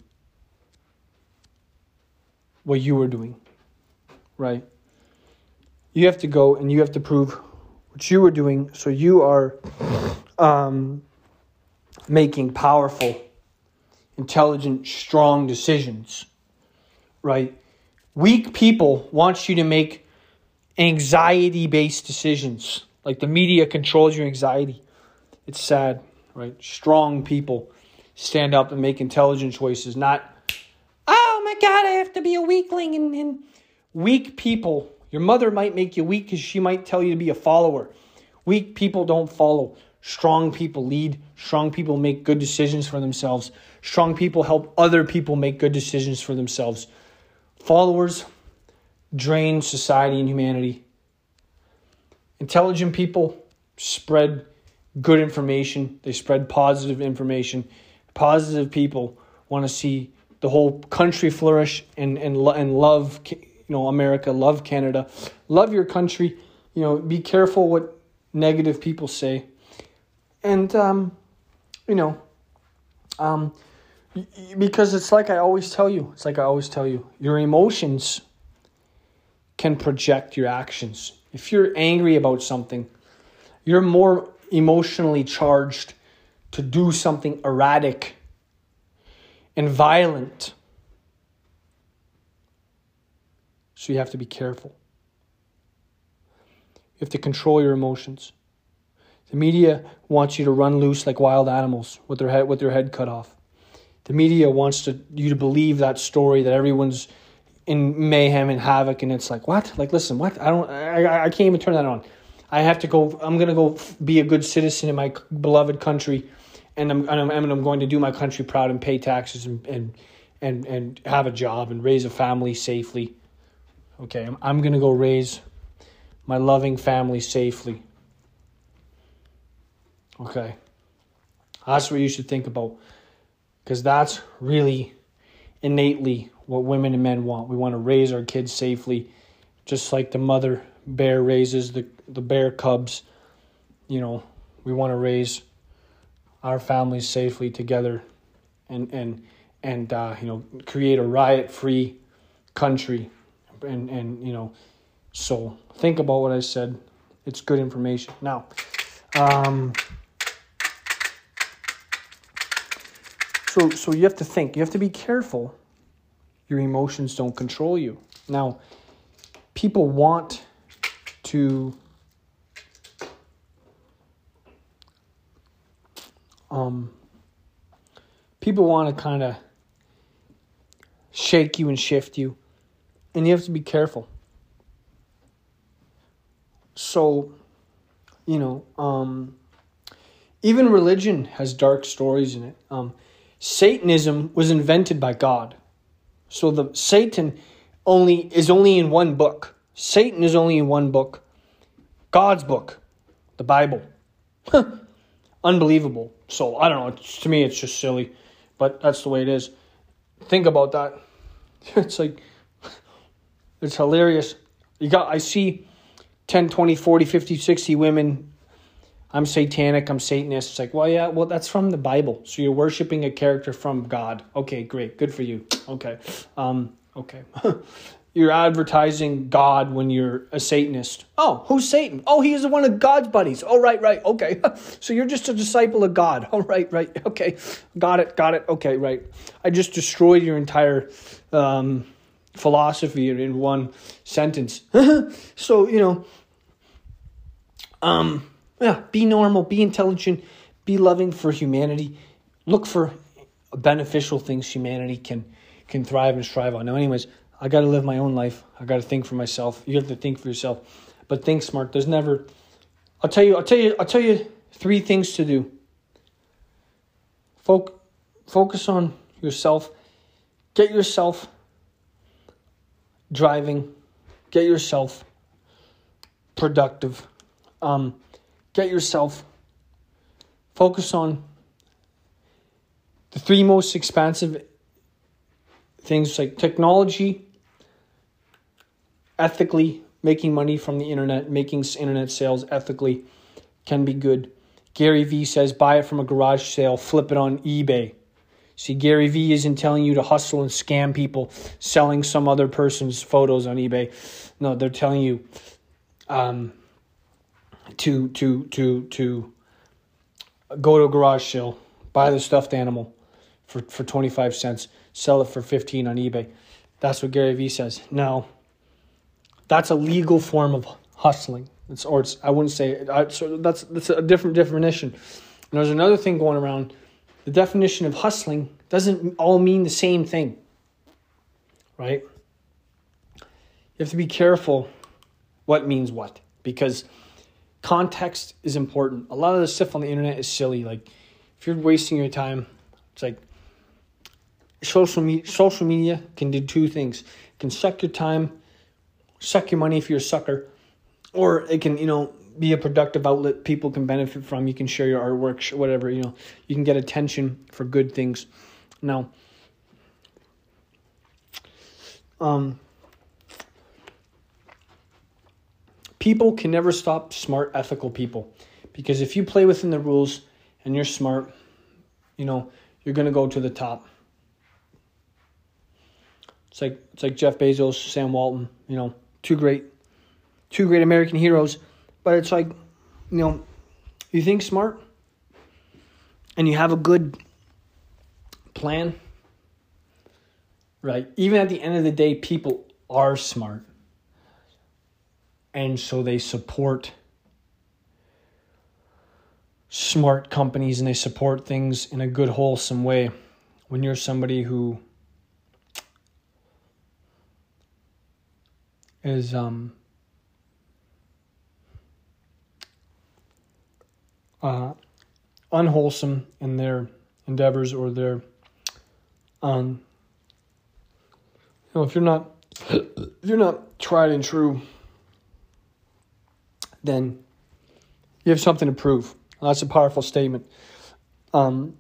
what you were doing, right? You have to go and you have to prove what you were doing so you are um, making powerful, intelligent, strong decisions, right? Weak people want you to make anxiety-based decisions. Like the media controls your anxiety. It's sad, right? Strong people stand up and make intelligent choices, not, oh my God, I have to be a weakling. And, and weak people, your mother might make you weak because she might tell you to be a follower. Weak people don't follow. Strong people lead. Strong people make good decisions for themselves. Strong people help other people make good decisions for themselves. Followers drain society and humanity. Intelligent people spread good information. They spread positive information. Positive people want to see the whole country flourish and and and love, you know, America, love Canada, love your country. You know, be careful what negative people say, and um, you know, um. Because it's like I always tell you, it's like I always tell you, your emotions can project your actions. If you're angry about something, you're more emotionally charged to do something erratic and violent. So you have to be careful. You have to control your emotions. The media wants you to run loose like wild animals with their head with their head cut off. The media wants to you to believe that story that everyone's in mayhem and havoc, and it's like, what? Like, listen, what? I don't, I, I can't even turn that on. I have to go. I'm gonna go be a good citizen in my beloved country, and I'm and I'm, and I'm going to do my country proud and pay taxes and and and, and have a job and raise a family safely. Okay, I'm I'm gonna go raise my loving family safely. Okay, that's what you should think about. Because that's really innately what women and men want. We want to raise our kids safely, just like the mother bear raises the, the bear cubs. You know, we want to raise our families safely together and, and, and uh, you know, create a riot-free country. And, and, you know, so think about what I said. It's good information. Now, um... So so you have to think. You have to be careful. Your emotions don't control you. Now, people want to um people want to kind of shake you and shift you, and you have to be careful. So, you know, um even religion has dark stories in it. Um Satanism was invented by God. So the Satan only is only in one book. Satan is only in one book. God's book, the Bible. Unbelievable. So I don't know. It's, to me, it's just silly, but that's the way it is. Think about that. It's like, it's hilarious. You got, I see ten, twenty, forty, fifty, sixty women. I'm satanic, I'm Satanist. It's like, well, yeah, well, that's from the Bible. So you're worshiping a character from God. Okay, great. Good for you. Okay. Um, okay. You're advertising God when you're a Satanist. Oh, who's Satan? Oh, he is one of God's buddies. Oh, right, right. Okay. So you're just a disciple of God. Oh, right, right. Okay. Got it, got it. Okay, right. I just destroyed your entire um, philosophy in one sentence. So, you know, um, yeah, be normal, be intelligent, be loving for humanity. Look for beneficial things humanity can can thrive and strive on. Now, anyways, I got to live my own life. I got to think for myself. You have to think for yourself, but think smart. There's never. I'll tell you. I'll tell you. I'll tell you three things to do. Foc- focus on yourself. Get yourself driving. Get yourself productive. Um, get yourself. Focus on the three most expensive things like technology, ethically, making money from the internet, making internet sales ethically can be good. Gary Vee says, buy it from a garage sale, flip it on eBay. See, Gary Vee isn't telling you to hustle and scam people selling some other person's photos on eBay. No, they're telling you um, to to to to go to a garage sale, buy the stuffed animal for, for twenty-five cents, sell it for fifteen on eBay. That's what Gary Vee says. Now, that's a legal form of hustling. It's, or it's, I wouldn't say, I, so that's, that's a different definition. And there's another thing going around. The definition of hustling doesn't all mean the same thing, right? You have to be careful what means what, because context is important. A lot of the stuff on the internet is silly. Like, if you're wasting your time, it's like social media. Social media can do two things. It can suck your time, suck your money if you're a sucker, or it can, you know, be a productive outlet people can benefit from. You can share your artwork, whatever, you know. You can get attention for good things. Now, um, people can never stop smart, ethical people. Because if you play within the rules and you're smart, you know, you're going to go to the top. It's like it's like Jeff Bezos, Sam Walton, you know, two great, two great American heroes. But it's like, you know, you think smart and you have a good plan, right? Even at the end of the day, people are smart. And so they support smart companies and they support things in a good, wholesome way. When you're somebody who is um uh unwholesome in their endeavors or their um you know, if you're not if you're not tried and true, then you have something to prove. That's a powerful statement. Um,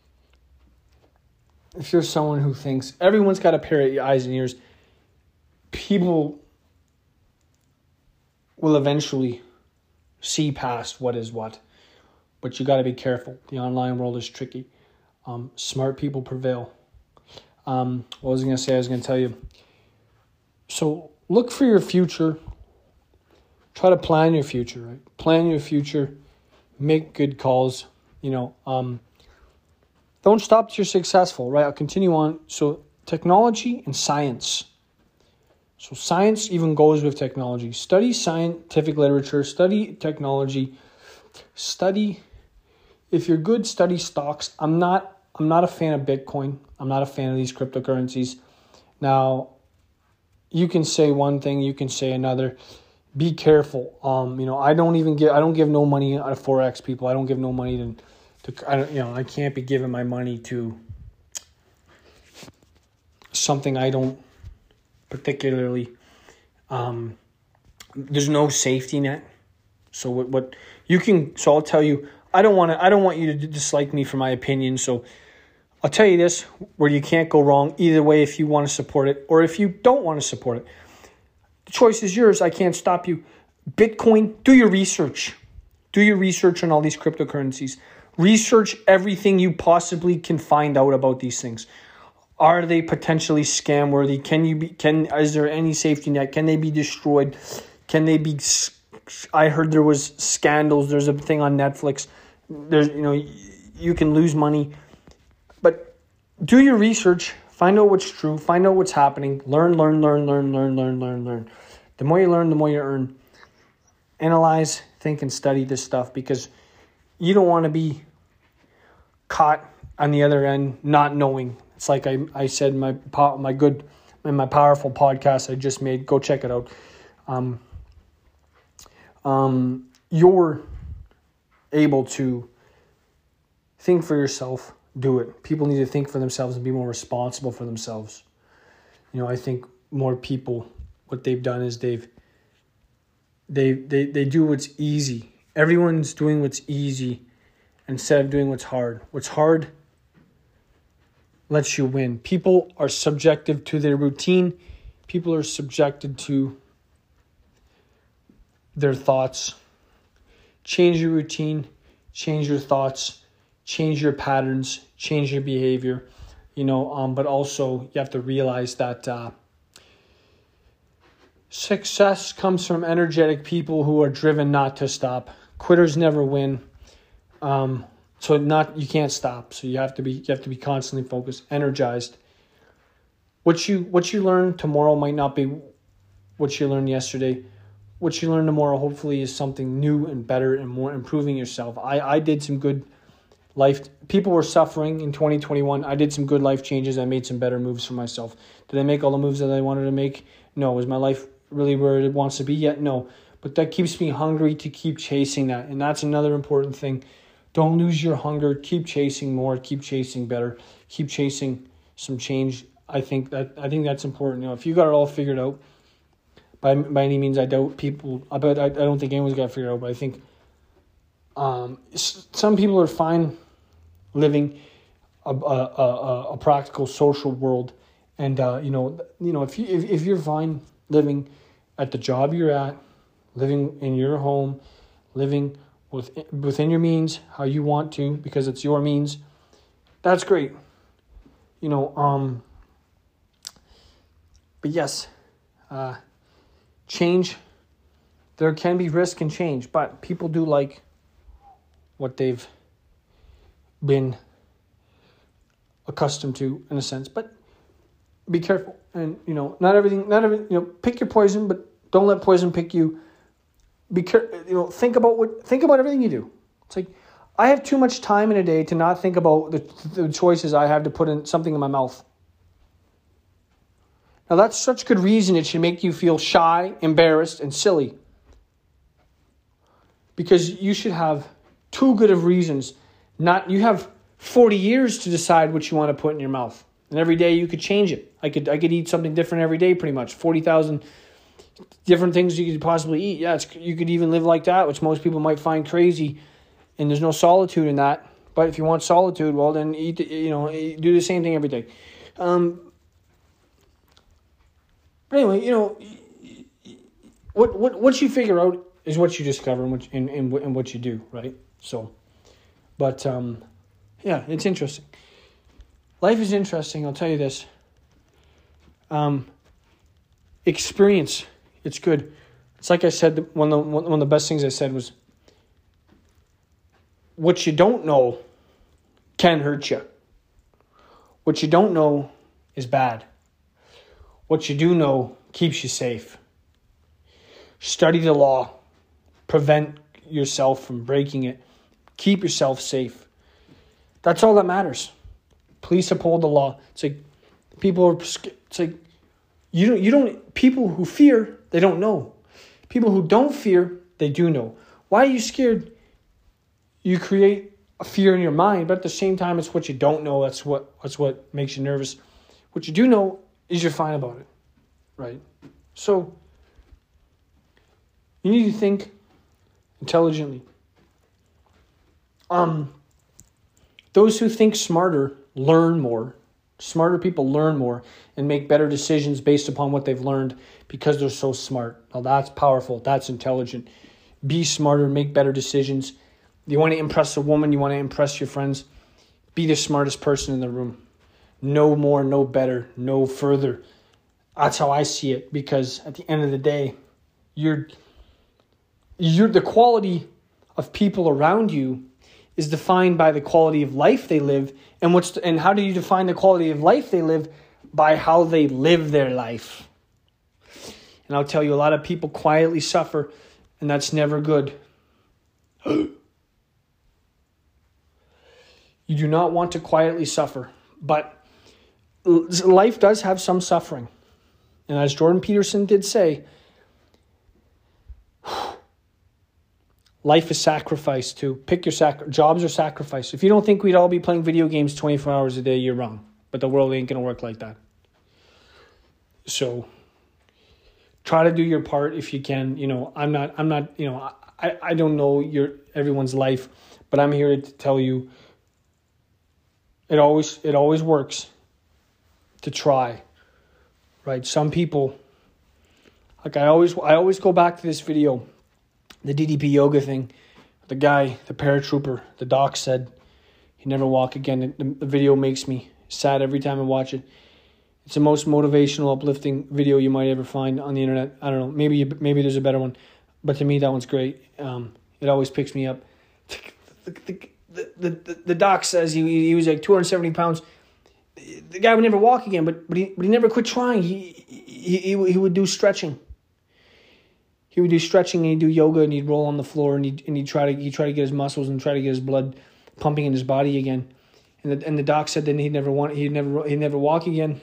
if you're someone who thinks everyone's got a pair of eyes and ears, people will eventually see past what is what. But you got to be careful. The online world is tricky. Um, smart people prevail. Um, what was I going to say? I was going to tell you. So look for your future. Try to plan your future, right? Plan your future. Make good calls. You know, um, don't stop till you're successful, right? I'll continue on. So technology and science. So science even goes with technology. Study scientific literature. Study technology. Study. If you're good, study stocks. I'm not. I'm not a fan of Bitcoin. I'm not a fan of these cryptocurrencies. Now, you can say one thing. You can say another. Be careful. Um, you know, I don't even give. I don't give no money to Forex people. I don't give no money to. to I don't. You know, I can't be giving my money to something I don't particularly. Um, there's no safety net. So what? What you can. So I'll tell you. I don't want to. I don't want you to dislike me for my opinion. So I'll tell you this, where you can't go wrong either way if you want to support it or if you don't want to support it. The choice is yours. I can't stop you. Bitcoin, do your research. Do your research on all these cryptocurrencies. Research everything you possibly can find out about these things. Are they potentially scam worthy? Can you be, can, is there any safety net? Can they be destroyed? Can they be, I heard there was scandals. There's a thing on Netflix. There's, you know, you can lose money. But do your research. Find out what's true. Find out what's happening. Learn, learn, learn, learn, learn, learn, learn, learn. The more you learn, the more you earn. Analyze, think, and study this stuff because you don't want to be caught on the other end not knowing. It's like I, I said in my my good in my powerful podcast I just made. Go check it out. Um, um, you're able to think for yourself. Do it. People need to think for themselves and be more responsible for themselves. You know, I think more people, what they've done is they've they they they do what's easy. Everyone's doing what's easy instead of doing what's hard. What's hard lets you win. People are subjective to their routine. People are subjected to their thoughts. Change your routine, change your thoughts, change your patterns, change your behavior. You know, um, but also you have to realize that uh, success comes from energetic people who are driven not to stop. Quitters never win. Um, so not you can't stop. So you have to be you have to be constantly focused, energized. What you what you learn tomorrow might not be what you learned yesterday. What you learn tomorrow hopefully is something new and better and more improving yourself. I, I did some good life. People were suffering in twenty twenty-one. I did some good life changes. I made some better moves for myself. Did I make all the moves that I wanted to make? No. Is my life really where it wants to be yet? No. But that keeps me hungry to keep chasing that. And that's another important thing. Don't lose your hunger. Keep chasing more. Keep chasing better. Keep chasing some change. I think that I think that's important. You know, if you got it all figured out, by by any means, I doubt people. I bet I, I don't think anyone's got it figured out. But I think um, some people are fine living a a, a, a practical social world, and uh, you know you know if you if, if you're fine living at the job you're at, living in your home, living with within your means, how you want to, because it's your means, that's great. You know, um, but yes, uh, change, there can be risk in change, but people do like what they've been accustomed to in a sense, but be careful. And, you know, not everything, not every, you know, pick your poison, but don't let poison pick you. Be careful, you know, think about what, think about everything you do. It's like, I have too much time in a day to not think about the, the choices I have to put in something in my mouth. Now that's such good reason it should make you feel shy, embarrassed, and silly. Because you should have too good of reasons. Not, you have forty years to decide what you want to put in your mouth. And every day you could change it. I could I could eat something different every day pretty much. forty thousand different things you could possibly eat. Yeah, it's, you could even live like that, which most people might find crazy. And there's no solitude in that. But if you want solitude, well, then eat. The, you know, do the same thing every day. Um, but anyway, you know, what what what you figure out is what you discover and what and, and, and what you do, right? So, but um, yeah, it's interesting. Life is interesting. I'll tell you this. Um, experience, it's good. It's like I said. One of the one of the best things I said was, what you don't know can hurt you. What you don't know is bad. What you do know keeps you safe. Study the law. Prevent yourself from breaking it. Keep yourself safe. That's all that matters. Please uphold the law. It's like people are. It's like you don't. You don't. People who fear, they don't know. People who don't fear, they do know. Why are you scared? You create a fear in your mind, but at the same time, it's what you don't know. That's what. That's what makes you nervous. What you do know is you're fine about it, right? So you need to think intelligently. Um, those who think smarter learn more. Smarter people learn more and make better decisions based upon what they've learned because they're so smart. Now that's powerful. That's intelligent. Be smarter, make better decisions. You want to impress a woman, you want to impress your friends, be the smartest person in the room. No more, no better, no further. That's how I see it, because at the end of the day, you're you're the quality of people around you is defined by the quality of life they live. And what's the, and how do you define the quality of life they live? By how they live their life. And I'll tell you, a lot of people quietly suffer, and that's never good. You do not want to quietly suffer, but life does have some suffering. And as Jordan Peterson did say, life is sacrifice too. Pick your sac- jobs are sacrifice. If you don't think we'd all be playing video games twenty-four hours a day, you're wrong. But the world ain't going to work like that. So try to do your part if you can. You know, I'm not, I'm not, you know, I, I don't know your everyone's life, but I'm here to tell you it always, it always works to try, right? Some people, like I always, I always go back to this video, the D D P yoga thing. The guy, the paratrooper, the doc said he'd never walk again. The, the video makes me sad every time I watch it. It's the most motivational, uplifting video you might ever find on the internet. I don't know. Maybe you, maybe there's a better one, but to me that one's great. Um, it always picks me up. The, the, the, the, the doc says he he was like two hundred seventy pounds. The guy would never walk again, but but he but he never quit trying. He he he, he would do stretching. He would do stretching and he'd do yoga and he'd roll on the floor and he'd and he'd try to he try to get his muscles and try to get his blood pumping in his body again. And the and the doc said then he'd never want he'd never he'd never walk again.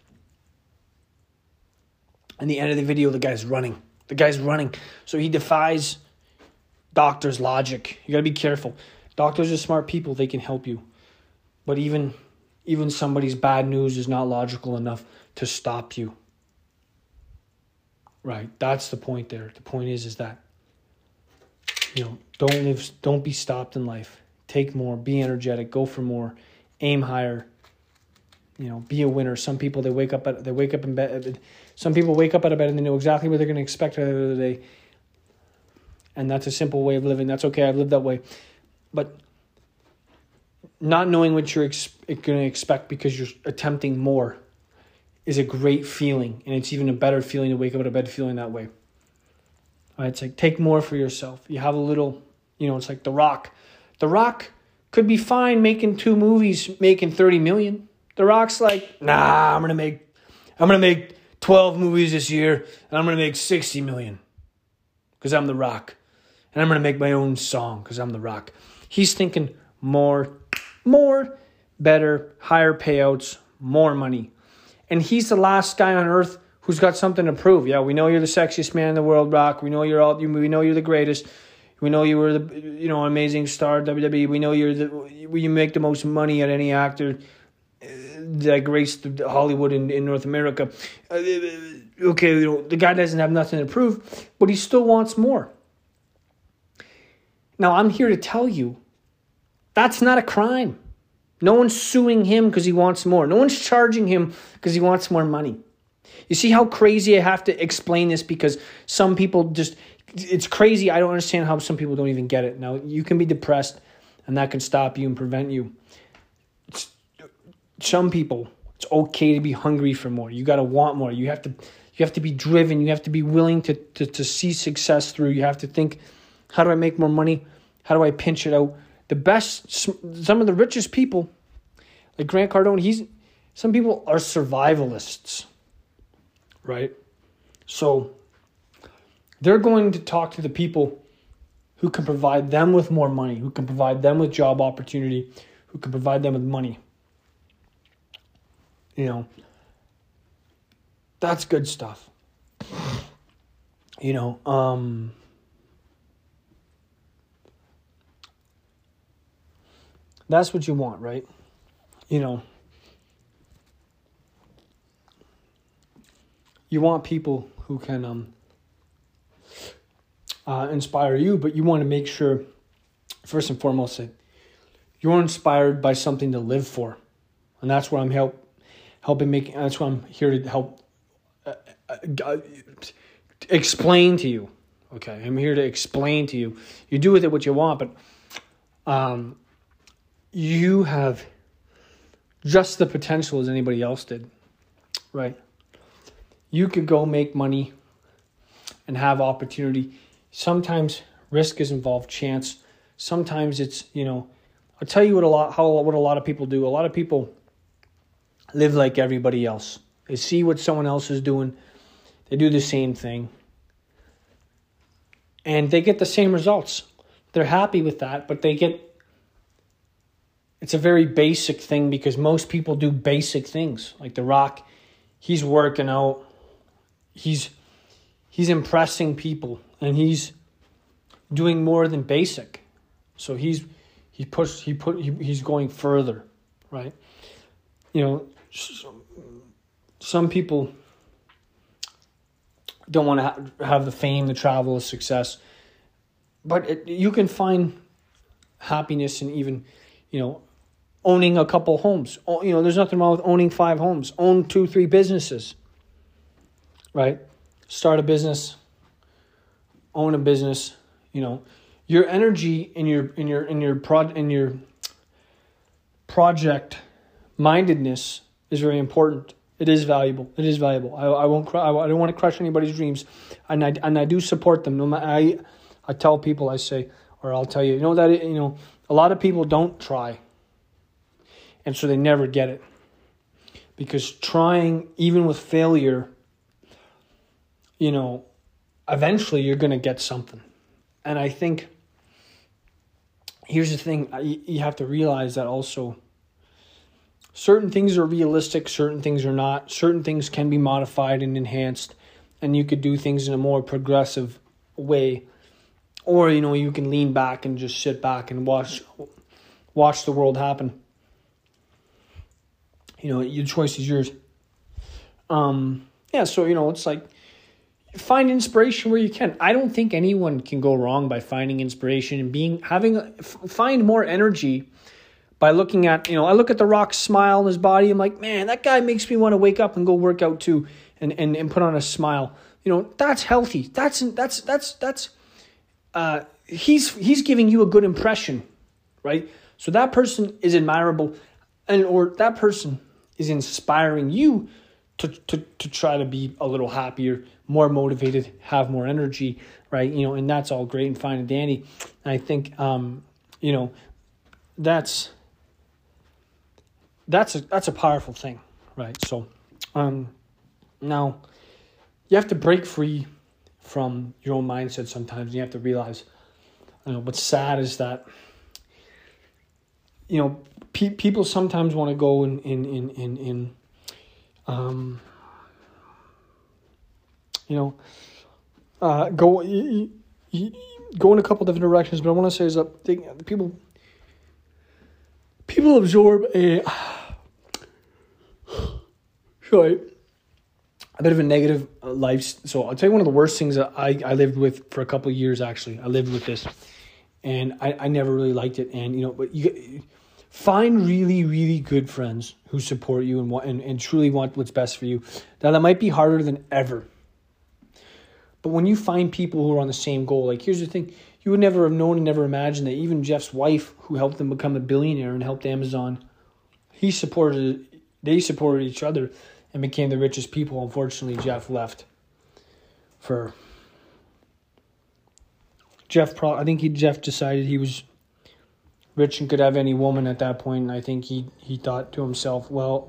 And the end of the video, the guy's running. The guy's running. So he defies doctors' logic. You gotta be careful. Doctors are smart people, they can help you. But even even somebody's bad news is not logical enough to stop you. Right. That's the point there. The point is is that, you know, don't live don't be stopped in life. Take more, be energetic, go for more, aim higher. You know, be a winner. Some people they wake up at they wake up in bed. Some people wake up out of bed and they know exactly what they're going to expect at the end of the day. And that's a simple way of living. That's okay. I've lived that way. But not knowing what you're ex- going to expect because you're attempting more is a great feeling. And it's even a better feeling to wake up out of bed feeling that way. All right, it's like take more for yourself. You have a little, you know, it's like The Rock. The Rock could be fine making two movies, making thirty million. The Rock's like, nah, I'm going to make, I'm going to make twelve movies this year and I'm going to make sixty million because I'm The Rock. And I'm going to make my own song because I'm The Rock. He's thinking more, more, better, higher payouts, more money. And he's the last guy on earth who's got something to prove. Yeah, we know you're the sexiest man in the world, Rock. We know you're all. We know you're the greatest. We know you were the, you know, amazing star W W E. We know you're the. You make the most money at any actor that graced Hollywood in, in North America. Uh, okay, you know, the guy doesn't have nothing to prove, but he still wants more. Now, I'm here to tell you, that's not a crime. No one's suing him because he wants more. No one's charging him because he wants more money. You see how crazy I have to explain this because some people just, it's crazy. I don't understand how some people don't even get it. Now, you can be depressed and that can stop you and prevent you. It's, some people, it's okay to be hungry for more. You got to want more. You have to you have to be driven. You have to be willing to, to, to see success through. You have to think, how do I make more money? How do I pinch it out? The best, some of the richest people, like Grant Cardone, he's, some people are survivalists, right? So they're going to talk to the people who can provide them with more money, who can provide them with job opportunity, who can provide them with money. You know, that's good stuff. You know, um... that's what you want, right? You know, you want people who can um, uh, inspire you, but you want to make sure, first and foremost, that you're inspired by something to live for, And that's what I'm help helping make. That's what I'm here to help uh, uh, explain to you. Okay, I'm here to explain to you. You do with it what you want, but um, you have just the potential as anybody else did, right? You could go make money and have opportunity. Sometimes risk is involved, chance. Sometimes it's, you know, I'll tell you what a lot how what a lot of people do. A lot of people live like everybody else. They see what someone else is doing. They do the same thing. And they get the same results. They're happy with that, but they get, it's a very basic thing because most people do basic things. Like The Rock, he's working out. He's he's impressing people, and he's doing more than basic. So he's he pushed he put he, he's going further, right? You know, some people don't want to ha- have the fame, the travel, the success, but it, you can find happiness in even, you know, owning a couple homes. You know, there's nothing wrong with owning five homes. Own two, three businesses, right? Start a business, own a business. You know, your energy in your in your in your prod in your project mindedness is very important. It is valuable. It is valuable. I I won't. Cr- I don't want to crush anybody's dreams, and I and I do support them. No matter, I I tell people, I say, or I'll tell you, you know that you know a lot of people don't try, and so they never get it, because trying, even with failure, you know, eventually you're going to get something. And I think here's the thing: you have to realize that also. Certain things are realistic, certain things are not. Certain things can be modified and enhanced, and you could do things in a more progressive way. Or, you know, you can lean back and just sit back and watch watch the world happen. You know, your choice is yours. Um, yeah, so, you know, it's like, find inspiration where you can. I don't think anyone can go wrong by finding inspiration and being having find more energy by looking at, you know, I look at The Rock's smile on his body. I'm like, man, that guy makes me want to wake up and go work out too, and and, and put on a smile. You know, that's healthy. That's that's that's that's. Uh, he's he's giving you a good impression, right? So that person is admirable, and or that person is inspiring you to to to try to be a little happier, more motivated, have more energy, right? You know, and that's all great and fine and dandy. And I think, um, you know, that's. That's a that's a powerful thing, right? So, um, now you have to break free from your own mindset sometimes. You have to realize, you know, what's sad is that, you know, pe- people sometimes want to go in in in in, in um, you know, uh, go you, you, go in a couple different directions. But I want to say is that they, people. People absorb a, sorry, a bit of a negative life. So I'll tell you one of the worst things that I, I lived with for a couple of years, actually. I lived with this, and I, I never really liked it. And, you know, but you find really, really good friends who support you and, want, and, and truly want what's best for you. Now, that might be harder than ever. But when you find people who are on the same goal, like, here's the thing. You would never have known and never imagined that even Jeff's wife, who helped him become a billionaire and helped Amazon, he supported, they supported each other and became the richest people. Unfortunately, Jeff left for, Jeff, pro, I think he, Jeff decided he was rich and could have any woman at that point. And I think he, he thought to himself, well,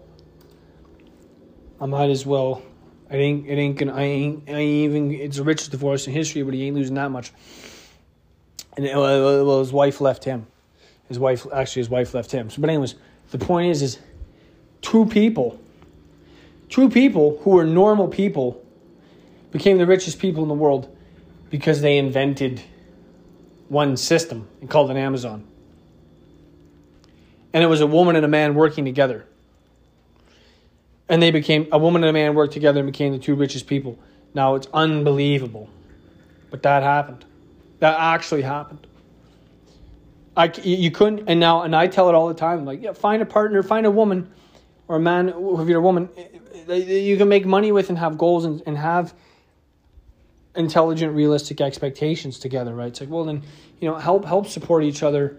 I might as well, it ain't, it ain't gonna, I ain't, I ain't even, it's the richest divorce in history, but he ain't losing that much. And it, well, his wife left him. His wife, actually, his wife left him. So, but anyways, the point is, is two people, two people who were normal people became the richest people in the world because they invented one system and called it Amazon. And it was a woman and a man working together. And they became, a woman and a man worked together and became the two richest people. Now, it's unbelievable. But that happened. That actually happened. I, you couldn't, and now, and I tell it all the time, like, yeah, find a partner, find a woman or a man, if you're a woman, you can make money with and have goals and, and have intelligent, realistic expectations together, right? It's like, well, then, you know, help help support each other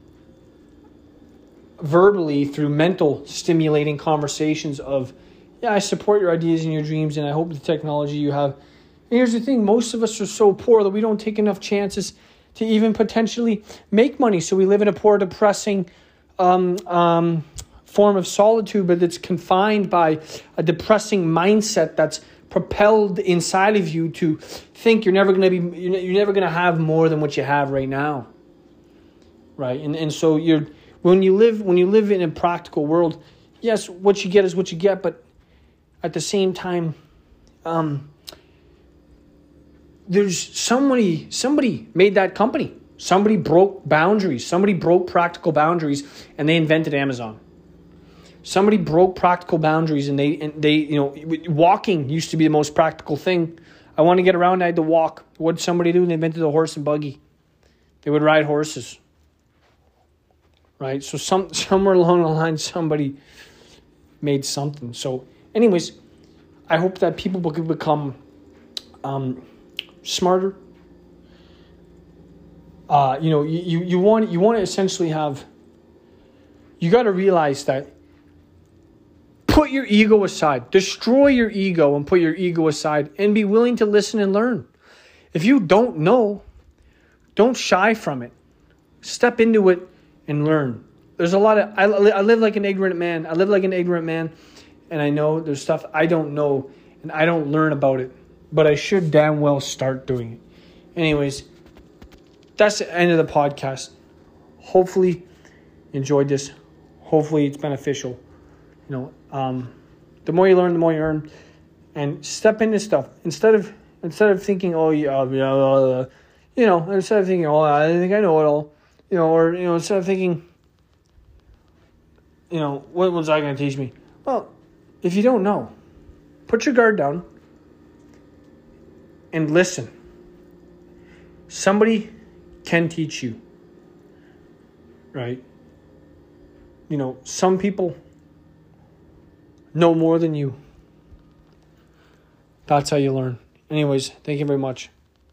verbally through mental stimulating conversations of, yeah, I support your ideas and your dreams, and I hope the technology you have. And here's the thing, most of us are so poor that we don't take enough chances to even potentially make money. So we live in a poor, depressing um, um, form of solitude, but it's confined by a depressing mindset that's propelled inside of you to think you're never going to be, you're never going to have more than what you have right now, right? And and so you're when you live when you live in a practical world, yes, what you get is what you get, but at the same time, um, there's somebody somebody made that company. Somebody broke boundaries. Somebody broke practical boundaries, and they invented Amazon. Somebody broke practical boundaries, and they and they you know walking used to be the most practical thing. I want to get around, I had to walk. What did somebody do? They invented the horse and buggy. They would ride horses, right? So some somewhere along the line, somebody made something. So, anyways, I hope that people can become um, smarter. Uh, you know, you you want you want to essentially have. You got to realize that. Put your ego aside. Destroy your ego and put your ego aside and be willing to listen and learn. If you don't know, don't shy from it. Step into it and learn. There's a lot of, I, I live like an ignorant man. I live like an ignorant man, and I know there's stuff I don't know and I don't learn about it, but I should damn well start doing it. Anyways, that's the end of the podcast. Hopefully you enjoyed this. Hopefully it's beneficial. You know, um, the more you learn, the more you earn, and step into stuff instead of instead of thinking, oh yeah, yeah, uh, you know, instead of thinking, oh, I think I know it all, you know, or you know, instead of thinking, you know, what was I going to teach me? Well, if you don't know, put your guard down and listen. Somebody can teach you, right? You know, some people know more than you. That's how you learn. Anyways, thank you very much.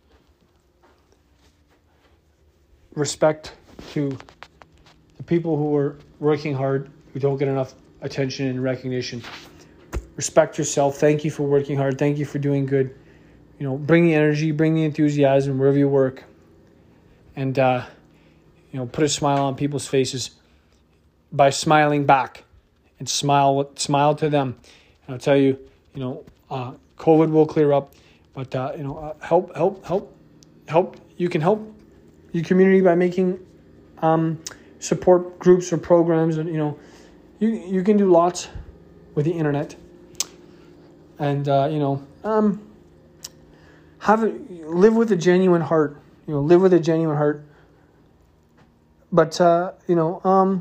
Respect to the people who are working hard, who don't get enough attention and recognition. Respect yourself. Thank you for working hard. Thank you for doing good. You know, bring the energy, bring the enthusiasm wherever you work. And, uh, you know, put a smile on people's faces by smiling back. And smile, smile to them. And I'll tell you, you know, uh, COVID will clear up, but uh, you know, uh, help, help, help, help. You can help your community by making um, support groups or programs, and you know, you you can do lots with the internet. And uh, you know, um, have a, live with a genuine heart. You know, live with a genuine heart. But uh, you know, um.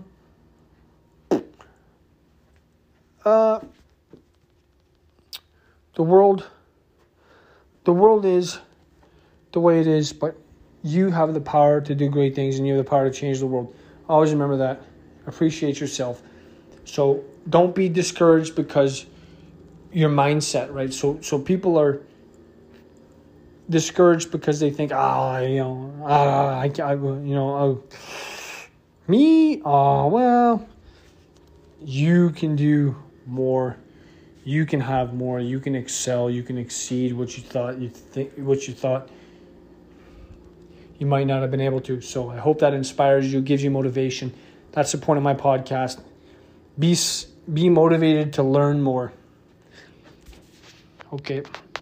Uh, the world, the world is the way it is, but you have the power to do great things, and you have the power to change the world. Always remember that. Appreciate yourself. So don't be discouraged because your mindset, right? So so people are discouraged because they think, ah, oh, you know, ah, I, I, you know, oh, me, oh, well, you can do more, you can have more, you can excel, you can exceed what you thought you think what you thought you might not have been able to. So I hope that inspires you, gives you motivation. That's the point of my podcast. Be be motivated to learn more. Okay.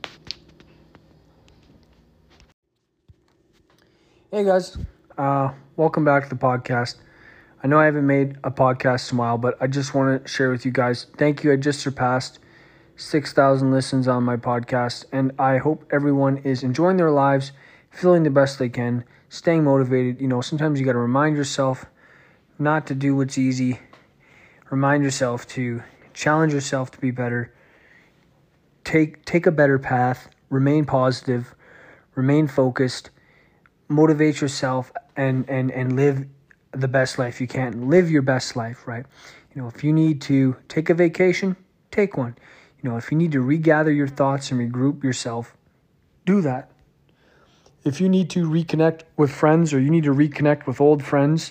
Hey guys, uh, welcome back to the podcast. I know I haven't made a podcast in a while, but I just want to share with you guys. Thank you. I just surpassed six thousand listens on my podcast, and I hope everyone is enjoying their lives, feeling the best they can, staying motivated. You know, sometimes you got to remind yourself not to do what's easy. Remind yourself to challenge yourself to be better. Take take a better path. Remain positive. Remain focused. Motivate yourself and and and live the best life you can. Live your best life, right? You know, if you need to take a vacation, take one. You know, if you need to regather your thoughts and regroup yourself, do that. If you need to reconnect with friends or you need to reconnect with old friends,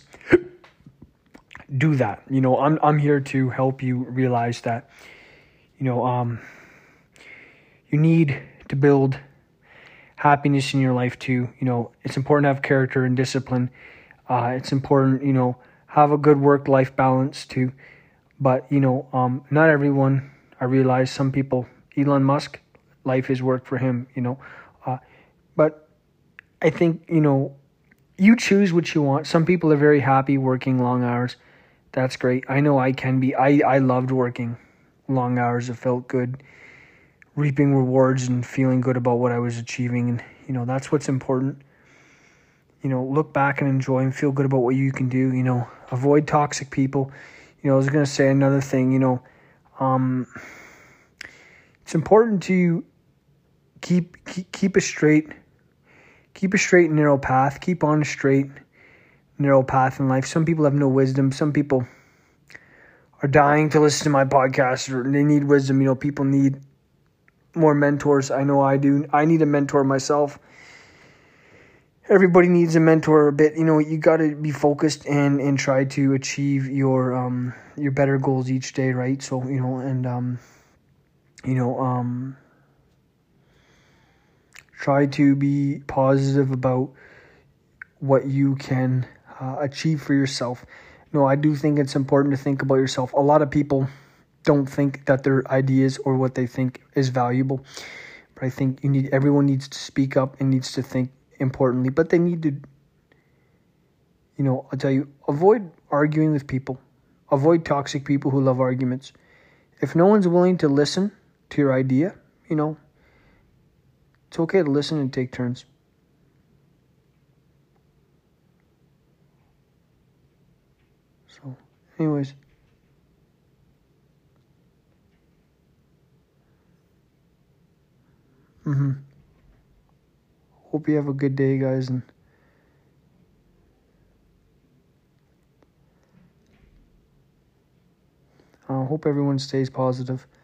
do that. You know, I'm I'm here to help you realize that, you know, um, you need to build happiness in your life too. You know, it's important to have character and discipline. Uh, it's important, you know, have a good work-life balance too. But, you know, um, not everyone, I realize some people, Elon Musk, life is work for him, you know. Uh, but I think, you know, you choose what you want. Some people are very happy working long hours. That's great. I know I can be. I, I loved working long hours. It felt good, reaping rewards and feeling good about what I was achieving. And, you know, that's what's important. You know, look back and enjoy and feel good about what you can do. You know, avoid toxic people. You know, I was going to say another thing, you know, um, it's important to keep, keep, keep a straight, keep a straight and narrow path. Keep on a straight, narrow path in life. Some people have no wisdom. Some people are dying to listen to my podcast, or they need wisdom. You know, people need more mentors. I know I do. I need a mentor myself. Everybody needs a mentor a bit. You know, you got to be focused and, and try to achieve your um your better goals each day, right? So, you know, and um you know, um try to be positive about what you can uh, achieve for yourself. No, I do think it's important to think about yourself. A lot of people don't think that their ideas or what they think is valuable. But I think you need everyone needs to speak up and needs to think importantly, but they need to, you know, I'll tell you, avoid arguing with people. Avoid toxic people who love arguments. If no one's willing to listen to your idea, you know, it's okay to listen and take turns. So, anyways. Mm-hmm. Hope you have a good day, guys, and I uh, hope everyone stays positive.